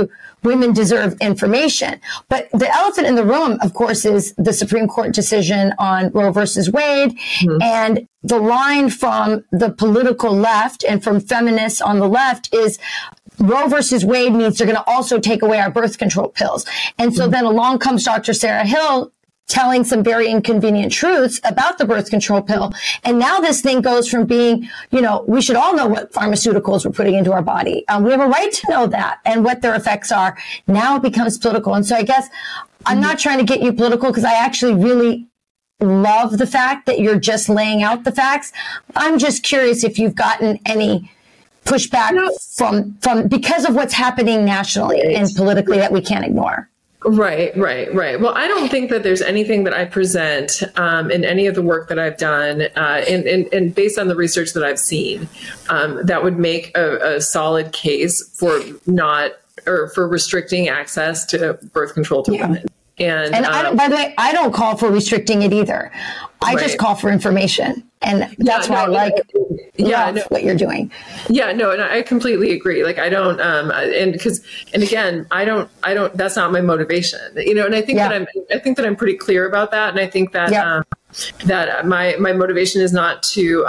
women deserve information. But the elephant in the room, of course, is the Supreme Court decision on Roe versus Wade. And the line from the political left and from feminists on the left is Roe versus Wade means they're going to also take away our birth control pills. And so then along comes Dr. Sarah Hill telling some very inconvenient truths about the birth control pill. And now this thing goes from being, we should all know what pharmaceuticals we're putting into our body. We have a right to know that and what their effects are. Now it becomes political. And so I guess I'm not trying to get you political because I actually really love the fact that you're just laying out the facts. I'm just curious if you've gotten any pushback from because of what's happening nationally and politically that we can't ignore. Right. Well, I don't think that there's anything that I present in any of the work that I've done and based on the research that I've seen that would make a solid case for for restricting access to birth control to women. And by the way, I don't call for restricting it either. I just call for information. And that's why I like what you're doing. Yeah, no, and I completely agree. Like I don't, and again, I don't, that's not my motivation, and I think that I'm pretty clear about that. And I think that, that my motivation is not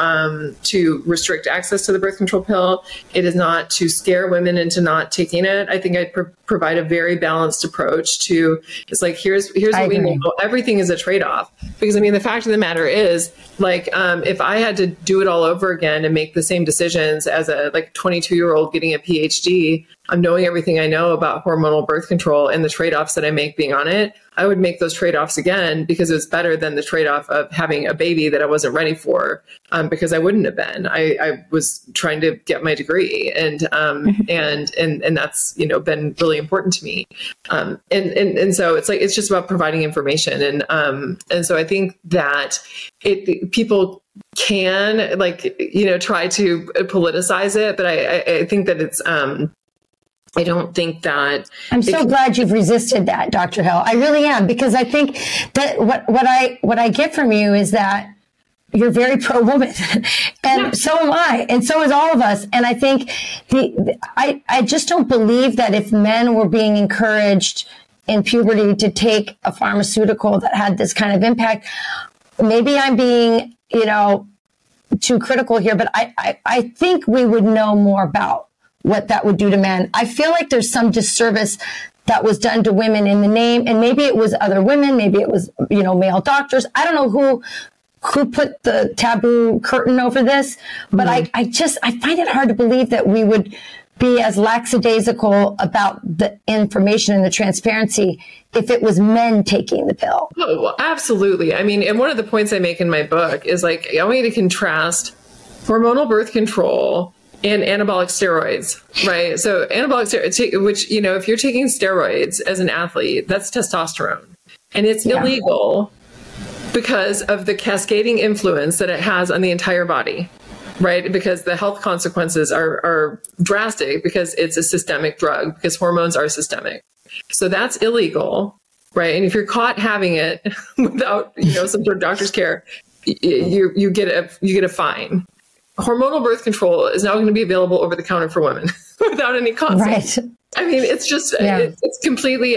to restrict access to the birth control pill. It is not to scare women into not taking it. I think I provide a very balanced approach to, it's like, here's what we know. Everything is a trade-off, because the fact of the matter is, like, if I had to do it all over again and make the same decisions as a 22-year-old getting a PhD, I'm knowing everything I know about hormonal birth control and the trade-offs that I make being on it, I would make those trade-offs again, because it was better than the trade-off of having a baby that I wasn't ready for, because I wouldn't have been. I was trying to get my degree, and that's been really important to me. And so it's just about providing information, and so I think that people can try to politicize it, but I think that it's I don't think that. I'm so glad you've resisted that, Dr. Hill. I really am, because I think that what I get from you is that you're very pro-woman, and so am I, and so is all of us. And I think I just don't believe that if men were being encouraged in puberty to take a pharmaceutical that had this kind of impact, maybe I'm being, too critical here, but I think we would know more about what that would do to men. I feel like there's some disservice that was done to women in the name, and maybe it was other women, maybe it was, male doctors. I don't know who put the taboo curtain over this, but I find it hard to believe that we would be as lackadaisical about the information and the transparency if it was men taking the pill. Oh, well, absolutely. And one of the points I make in my book is I want you to contrast hormonal birth control and anabolic steroids, right? So anabolic steroids, which, if you're taking steroids as an athlete, that's testosterone, and it's illegal because of the cascading influence that it has on the entire body, right? Because the health consequences are drastic, because it's a systemic drug, because hormones are systemic. So that's illegal, right? And if you're caught having it without, some sort of doctor's care, you get a fine. Hormonal birth control is now going to be available over the counter for women without any cost. Right. It's just, it's completely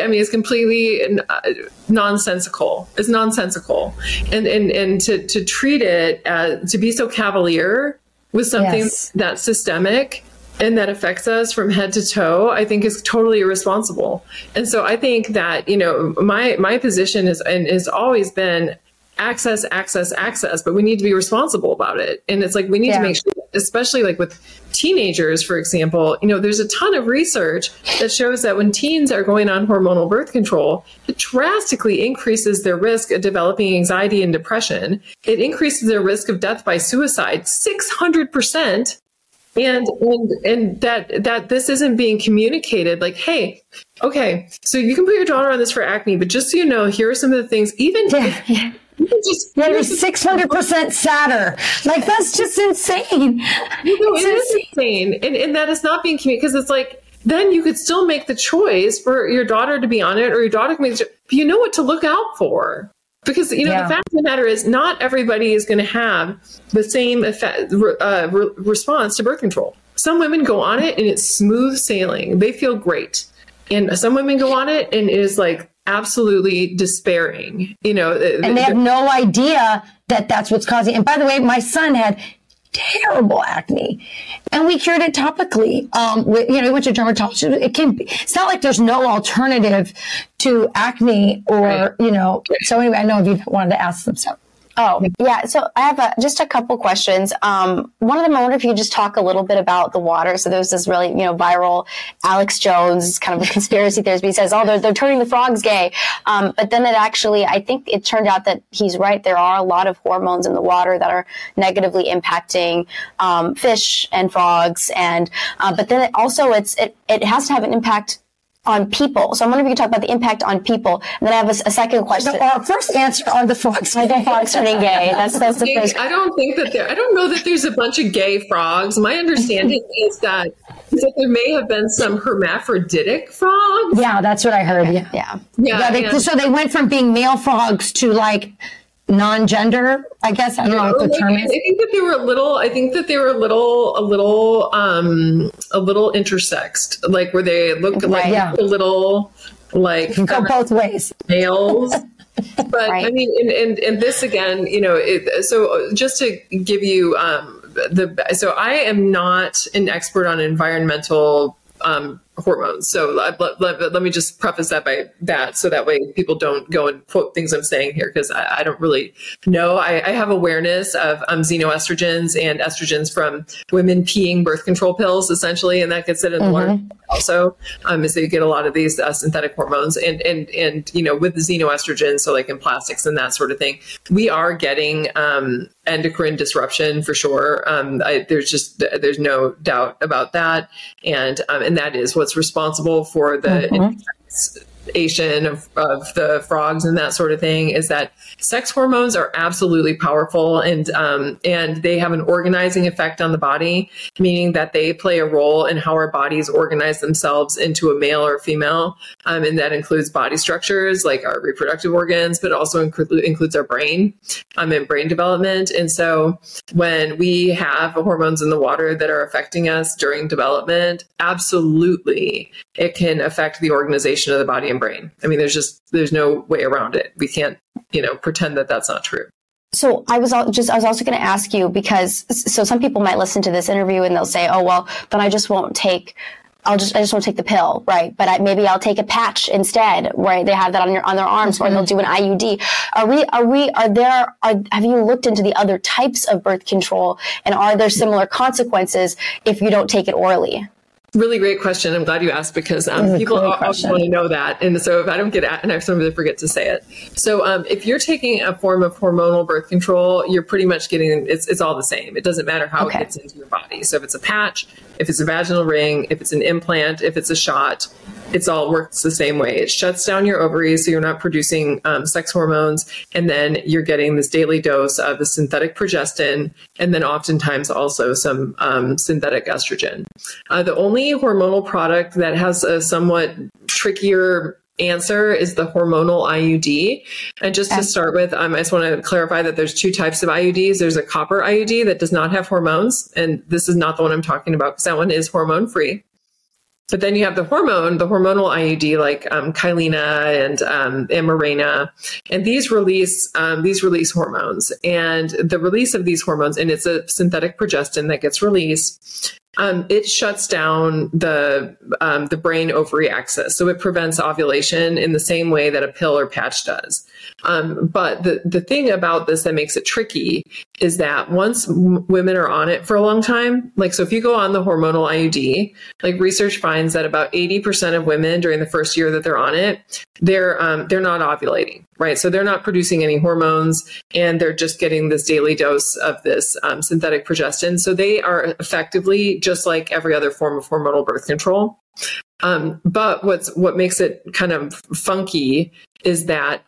nonsensical. It's nonsensical. And to treat it to be so cavalier with something that's systemic and that affects us from head to toe, I think is totally irresponsible. And so I think that, my position has always been access, but we need to be responsible about it. And it's we need to make sure, especially with teenagers, for example, there's a ton of research that shows that when teens are going on hormonal birth control, it drastically increases their risk of developing anxiety and depression. It increases their risk of death by suicide 600%. And that this isn't being communicated, hey, okay, so you can put your daughter on this for acne, but just so you know, here are some of the things, you're 600% sadder. That's just insane. It is insane. And that is not being communicated, because it's then you could still make the choice for your daughter to be on it, or your daughter can make the choice, but you know what to look out for. Because, the fact of the matter is, not everybody is going to have the same response to birth control. Some women go on it and it's smooth sailing. They feel great. And some women go on it and it is like absolutely despairing, and they have no idea that that's what's causing. And by the way, my son had terrible acne and we cured it topically. We went to dermatologist. It's not like there's no alternative to acne or, so anyway, I know if you wanted to ask them stuff. Oh, yeah. So I have just a couple questions. One of them, I wonder if you could just talk a little bit about the water. So there's this really, viral Alex Jones, kind of a conspiracy theorist. He says, they're turning the frogs gay. But then I think it turned out that he's right. There are a lot of hormones in the water that are negatively impacting fish and frogs. And but then it has to have an impact on people. So I'm wondering if you could talk about the impact on people. And then I have a second question. Our first answer on the frogs. I think frogs turning gay. That's the first. I don't know that there's a bunch of gay frogs. My understanding is that there may have been some hermaphroditic frogs. Yeah, that's what I heard. Yeah. So they went from being male frogs to like non-gender, I guess. I don't know what the term is. I think that they were a little intersexed, like where they look like a little like go both ways, males. But right. I mean, and this again, so just to give you so I am not an expert on environmental hormones. So let me just preface that by that, so that way people don't go and quote things I'm saying here, because I don't really know. I have awareness of xenoestrogens and estrogens from women peeing birth control pills, essentially, and that gets it in the water. Also, is that you get a lot of these synthetic hormones, and with the xenoestrogens, so like in plastics and that sort of thing, we are getting endocrine disruption for sure. There's no doubt about that, and that is what's responsible for the intensation of the frogs and that sort of thing, is that sex hormones are absolutely powerful, and they have an organizing effect on the body, meaning that they play a role in how our bodies organize themselves into a male or female, and that includes body structures like our reproductive organs, but also includes our brain and brain development. And so when we have hormones in the water that are affecting us during development, absolutely it can affect the organization of the body and brain. I mean, there's no way around it. We can't pretend that that's not true. So I was also going to ask you, because some people might listen to this interview and they'll say, oh, well, then I just won't take the pill, right? But maybe I'll take a patch instead, right? They have that on their arms, or they'll do an IUD. Have you looked into the other types of birth control, and are there similar consequences if you don't take it orally? Really great question. I'm glad you asked, because people often want to know that. And so if I don't get at, and I sometimes forget to say it. So if you're taking a form of hormonal birth control, you're pretty much getting, it's all the same. It doesn't matter how it gets into your body. So if it's a patch, if it's a vaginal ring, if it's an implant, if it's a shot, it's all works the same way. It shuts down your ovaries, so you're not producing sex hormones, and then you're getting this daily dose of the synthetic progestin, and then oftentimes also some synthetic estrogen. The only hormonal product that has a somewhat trickier answer is the hormonal IUD. And just to start with, I just want to clarify that there's two types of IUDs. There's a copper IUD that does not have hormones, and this is not the one I'm talking about, because that one is hormone free. But then you have the hormonal IUD, like Kyleena and Mirena, and these release hormones. And the release of these hormones, and it's a synthetic progestin that gets released, it shuts down the brain ovary axis, so it prevents ovulation in the same way that a pill or patch does. But the thing about this that makes it tricky is that once women are on it for a long time, like, so if you go on the hormonal IUD, like, research finds that about 80% of women during the first year that they're on it, they're not ovulating, right? So they're not producing any hormones, and they're just getting this daily dose of this synthetic progestin. So they are effectively just like every other form of hormonal birth control. But what makes it kind of funky is that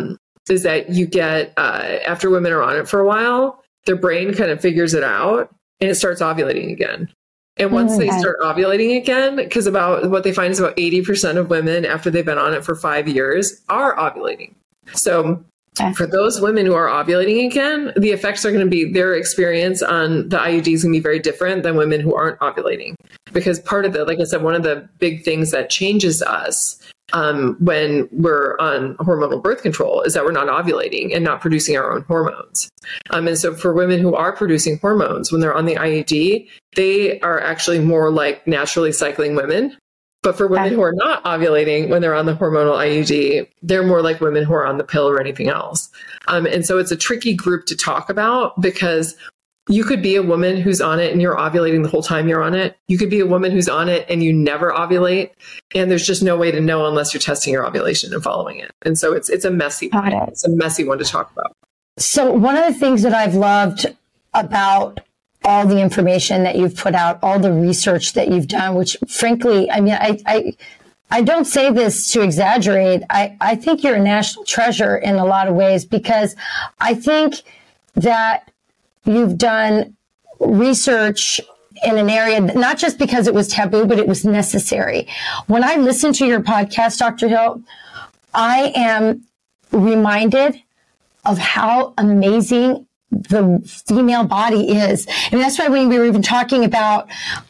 you get, after women are on it for a while, their brain kind of figures it out and it starts ovulating again. And once they start ovulating again, because about what they find is about 80% of women after they've been on it for 5 years are ovulating. So For those women who are ovulating again, the effects are going to be, their experience on the IUD is going to be very different than women who aren't ovulating. Because part of the, like I said, one of the big things that changes us when we're on hormonal birth control is that we're not ovulating and not producing our own hormones. And so for women who are producing hormones, when they're on the IUD, they are actually more like naturally cycling women. But for women who are not ovulating when they're on the hormonal IUD, they're more like women who are on the pill or anything else. And so it's a tricky group to talk about, because you could be a woman who's on it and you're ovulating the whole time you're on it. You could be a woman who's on it and you never ovulate. And there's just no way to know unless you're testing your ovulation and following it. And so it's a messy one. It's a messy one to talk about. So one of the things that I've loved about all the information that you've put out, all the research that you've done, which frankly, I mean, I don't say this to exaggerate. I think you're a national treasure in a lot of ways, because I think that you've done research in an area, not just because it was taboo, but it was necessary. When I listen to your podcast, Dr. Hill, I am reminded of how amazing the female body is. And that's why when we were even talking about,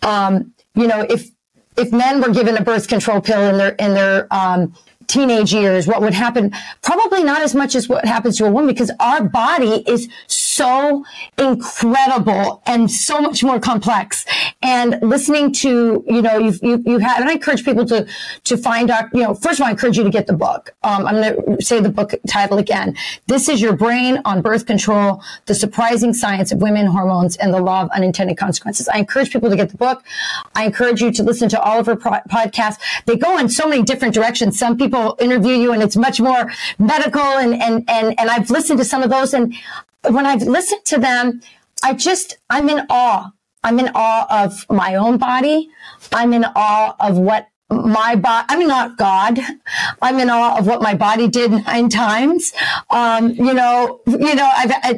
if men were given a birth control pill in their teenage years, what would happen? Probably not as much as what happens to a woman, because our body is so incredible and so much more complex. And listening to, you had, and I encourage people to find out, first of all, I encourage you to get the book. I'm going to say the book title again. This is Your Brain on Birth Control, The Surprising Science of Women, Hormones, and the Law of Unintended Consequences. I encourage people to get the book. I encourage you to listen to all of her podcasts. They go in so many different directions. Some people interview you and it's much more medical, and I've listened to some of those, and when I've listened to them, I'm in awe. I'm in awe of my own body. I'm in awe of what my body, I mean, not God. I'm in awe of what my body did 9 times. I've had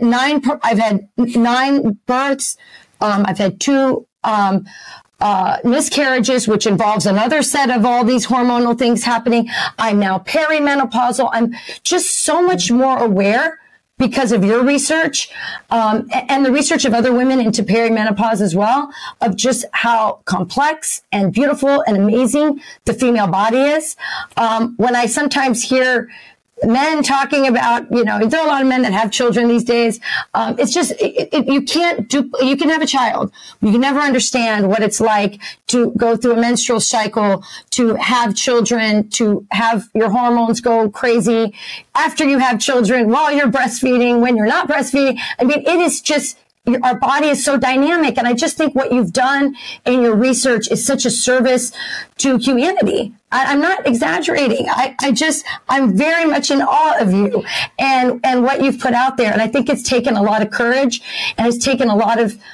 9 births. I've had 2, miscarriages, which involves another set of all these hormonal things happening. I'm now perimenopausal. I'm just so much more aware because of your research, and the research of other women into perimenopause as well, of just how complex and beautiful and amazing the female body is. When I sometimes hear men talking about, there are a lot of men that have children these days. It's just, you can have a child. You can never understand what it's like to go through a menstrual cycle, to have children, to have your hormones go crazy after you have children, while you're breastfeeding, when you're not breastfeeding. I mean, it is just, our body is so dynamic. And I just think what you've done in your research is such a service to humanity. I'm not exaggerating. I'm very much in awe of you and what you've put out there. And I think it's taken a lot of courage, and it's taken a lot of,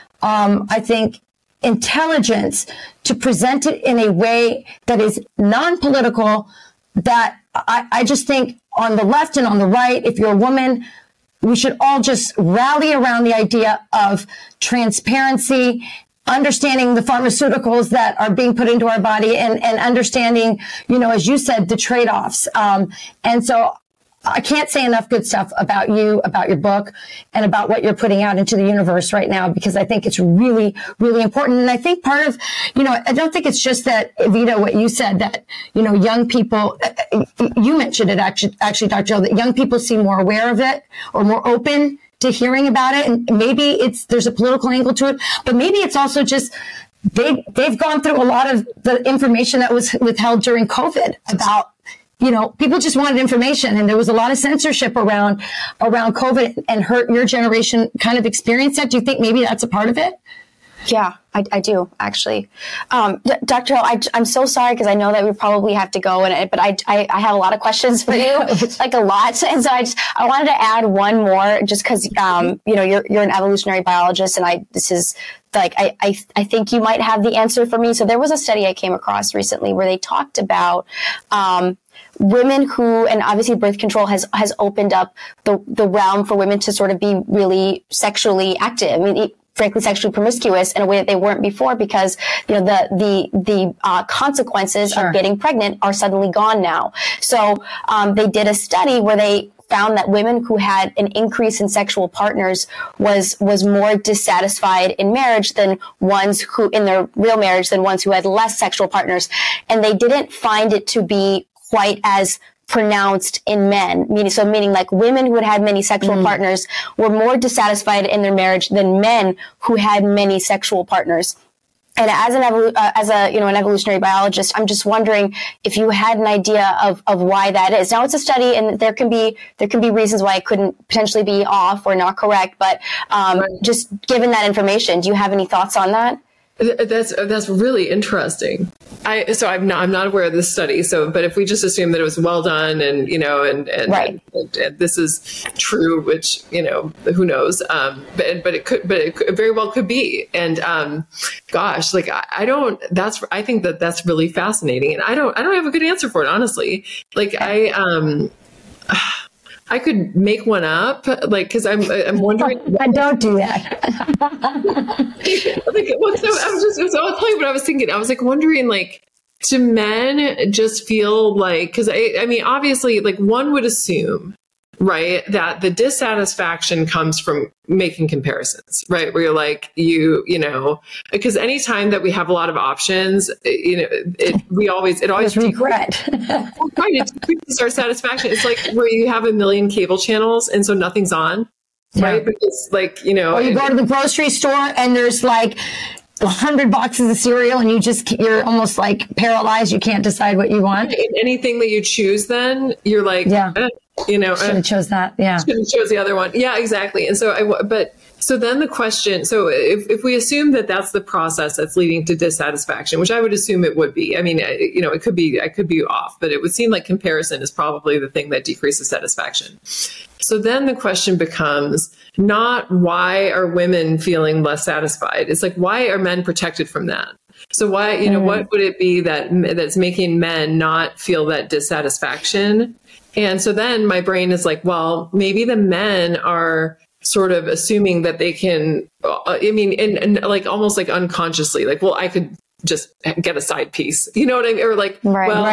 intelligence to present it in a way that is non-political, that I just think on the left and on the right, if you're a woman, we should all just rally around the idea of transparency, understanding the pharmaceuticals that are being put into our body, and understanding, as you said, the trade-offs. And so I can't say enough good stuff about you, about your book, and about what you're putting out into the universe right now, because I think it's really, really important. And I think part of, I don't think it's just that, Evita, what you said, that, young people, you mentioned it actually, Dr. Jill, that young people seem more aware of it or more open to hearing about it. And maybe there's a political angle to it, but maybe it's also just they've gone through a lot of the information that was withheld during COVID about, people just wanted information, and there was a lot of censorship around COVID, and your generation kind of experienced that. Do you think maybe that's a part of it? Yeah, I do, actually. Dr. Hill, I'm so sorry, because I know that we probably have to go, but I have a lot of questions for you, like a lot. And so I wanted to add one more, just because, you're an evolutionary biologist, and I think you might have the answer for me. So there was a study I came across recently where they talked about, women who, and obviously birth control has opened up the realm for women to sort of be really sexually active. I mean, frankly, sexually promiscuous in a way that they weren't before, because, the consequences of getting pregnant are suddenly gone now. So, they did a study where they found that women who had an increase in sexual partners was more dissatisfied in marriage than ones who, in their real marriage, than ones who had less sexual partners. And they didn't find it to be quite as pronounced in men, meaning like women who had many sexual partners were more dissatisfied in their marriage than men who had many sexual partners. And as an evolutionary biologist, I'm just wondering if you had an idea of why that is. Now, it's a study, and there can be reasons why it couldn't potentially be off or not correct. But just given that information, do you have any thoughts on that? That's really interesting. I'm not aware of this study. But if we just assume that it was well done and this is true, which, who knows? But it very well could be. And, gosh, like I think that's really fascinating. And I don't have a good answer for it, honestly. Like I could make one up, like, because I'm wondering. Don't do that. I'll tell you what I was thinking. I was like wondering, like, do men just feel like? Because I mean, obviously, like one would assume, right, that the dissatisfaction comes from making comparisons, right? Where you're like, because anytime that we have a lot of options, it always regret. Right, it decreases our satisfaction. It's like where you have a million cable channels and so nothing's on, right? Because or you go to the grocery store and there's like 100 boxes of cereal and you're almost like paralyzed. You can't decide what you want. And anything that you choose, then you're like, should have chose that. Yeah. Should have chose the other one. Yeah, exactly. And so then the question, so if we assume that that's the process that's leading to dissatisfaction, which I would assume it would be, I mean, it could be, I could be off, but it would seem like comparison is probably the thing that decreases satisfaction. So then the question becomes not why are women feeling less satisfied? It's like, why are men protected from that? So why, what would it be that's making men not feel that dissatisfaction? And so then my brain is like, well, maybe the men are sort of assuming that they can, and like almost like unconsciously, like, well, I could just get a side piece, you know what I mean? Or like,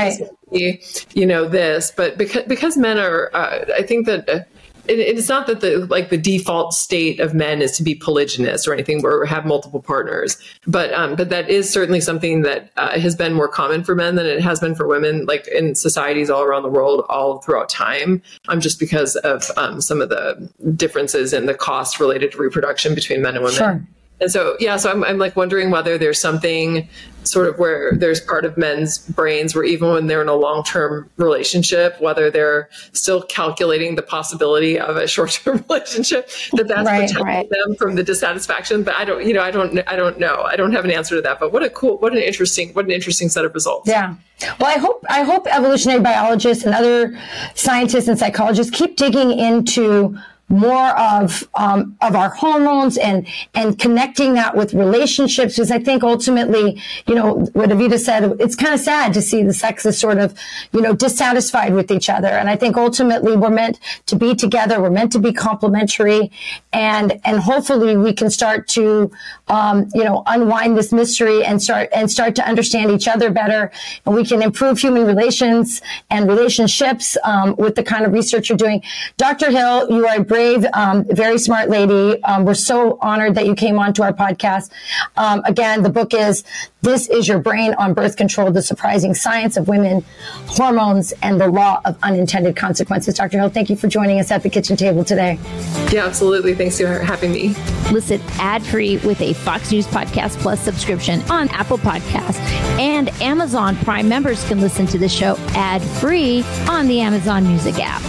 this, but because men are, I think that it's not that the default state of men is to be polygynous or anything or have multiple partners, but that is certainly something that has been more common for men than it has been for women, like in societies all around the world, all throughout time, just because of some of the differences in the cost related to reproduction between men and women. Sure. And so, I'm like wondering whether there's something sort of where there's part of men's brains where even when they're in a long-term relationship, whether they're still calculating the possibility of a short-term relationship, that's protecting them from the dissatisfaction. But I don't know. I don't have an answer to that. But what an interesting set of results. Yeah. Well, I hope evolutionary biologists and other scientists and psychologists keep digging into more of our hormones and connecting that with relationships, because I think ultimately, what Evita said, it's kind of sad to see the sexes sort of, dissatisfied with each other. And I think ultimately we're meant to be together. We're meant to be complementary, and hopefully we can start to, unwind this mystery and start to understand each other better. And we can improve human relations and relationships, with the kind of research you're doing. Dr. Hill, you are a brave, very smart lady. We're so honored that you came onto our podcast. Again, the book is This Is Your Brain on Birth Control, The Surprising Science of Women, Hormones, and the Law of Unintended Consequences. Dr. Hill, thank you for joining us at the kitchen table today. Yeah, absolutely. Thanks for having me. Listen ad-free with a Fox News Podcast Plus subscription on Apple Podcasts. And Amazon Prime members can listen to the show ad-free on the Amazon Music app.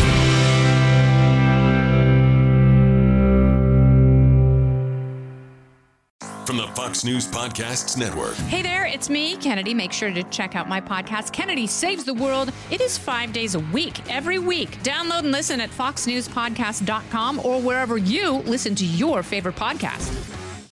From the Fox News Podcasts Network. Hey there, it's me, Kennedy. Make sure to check out my podcast, Kennedy Saves the World. It is 5 days a week, every week. Download and listen at foxnewspodcast.com or wherever you listen to your favorite podcast.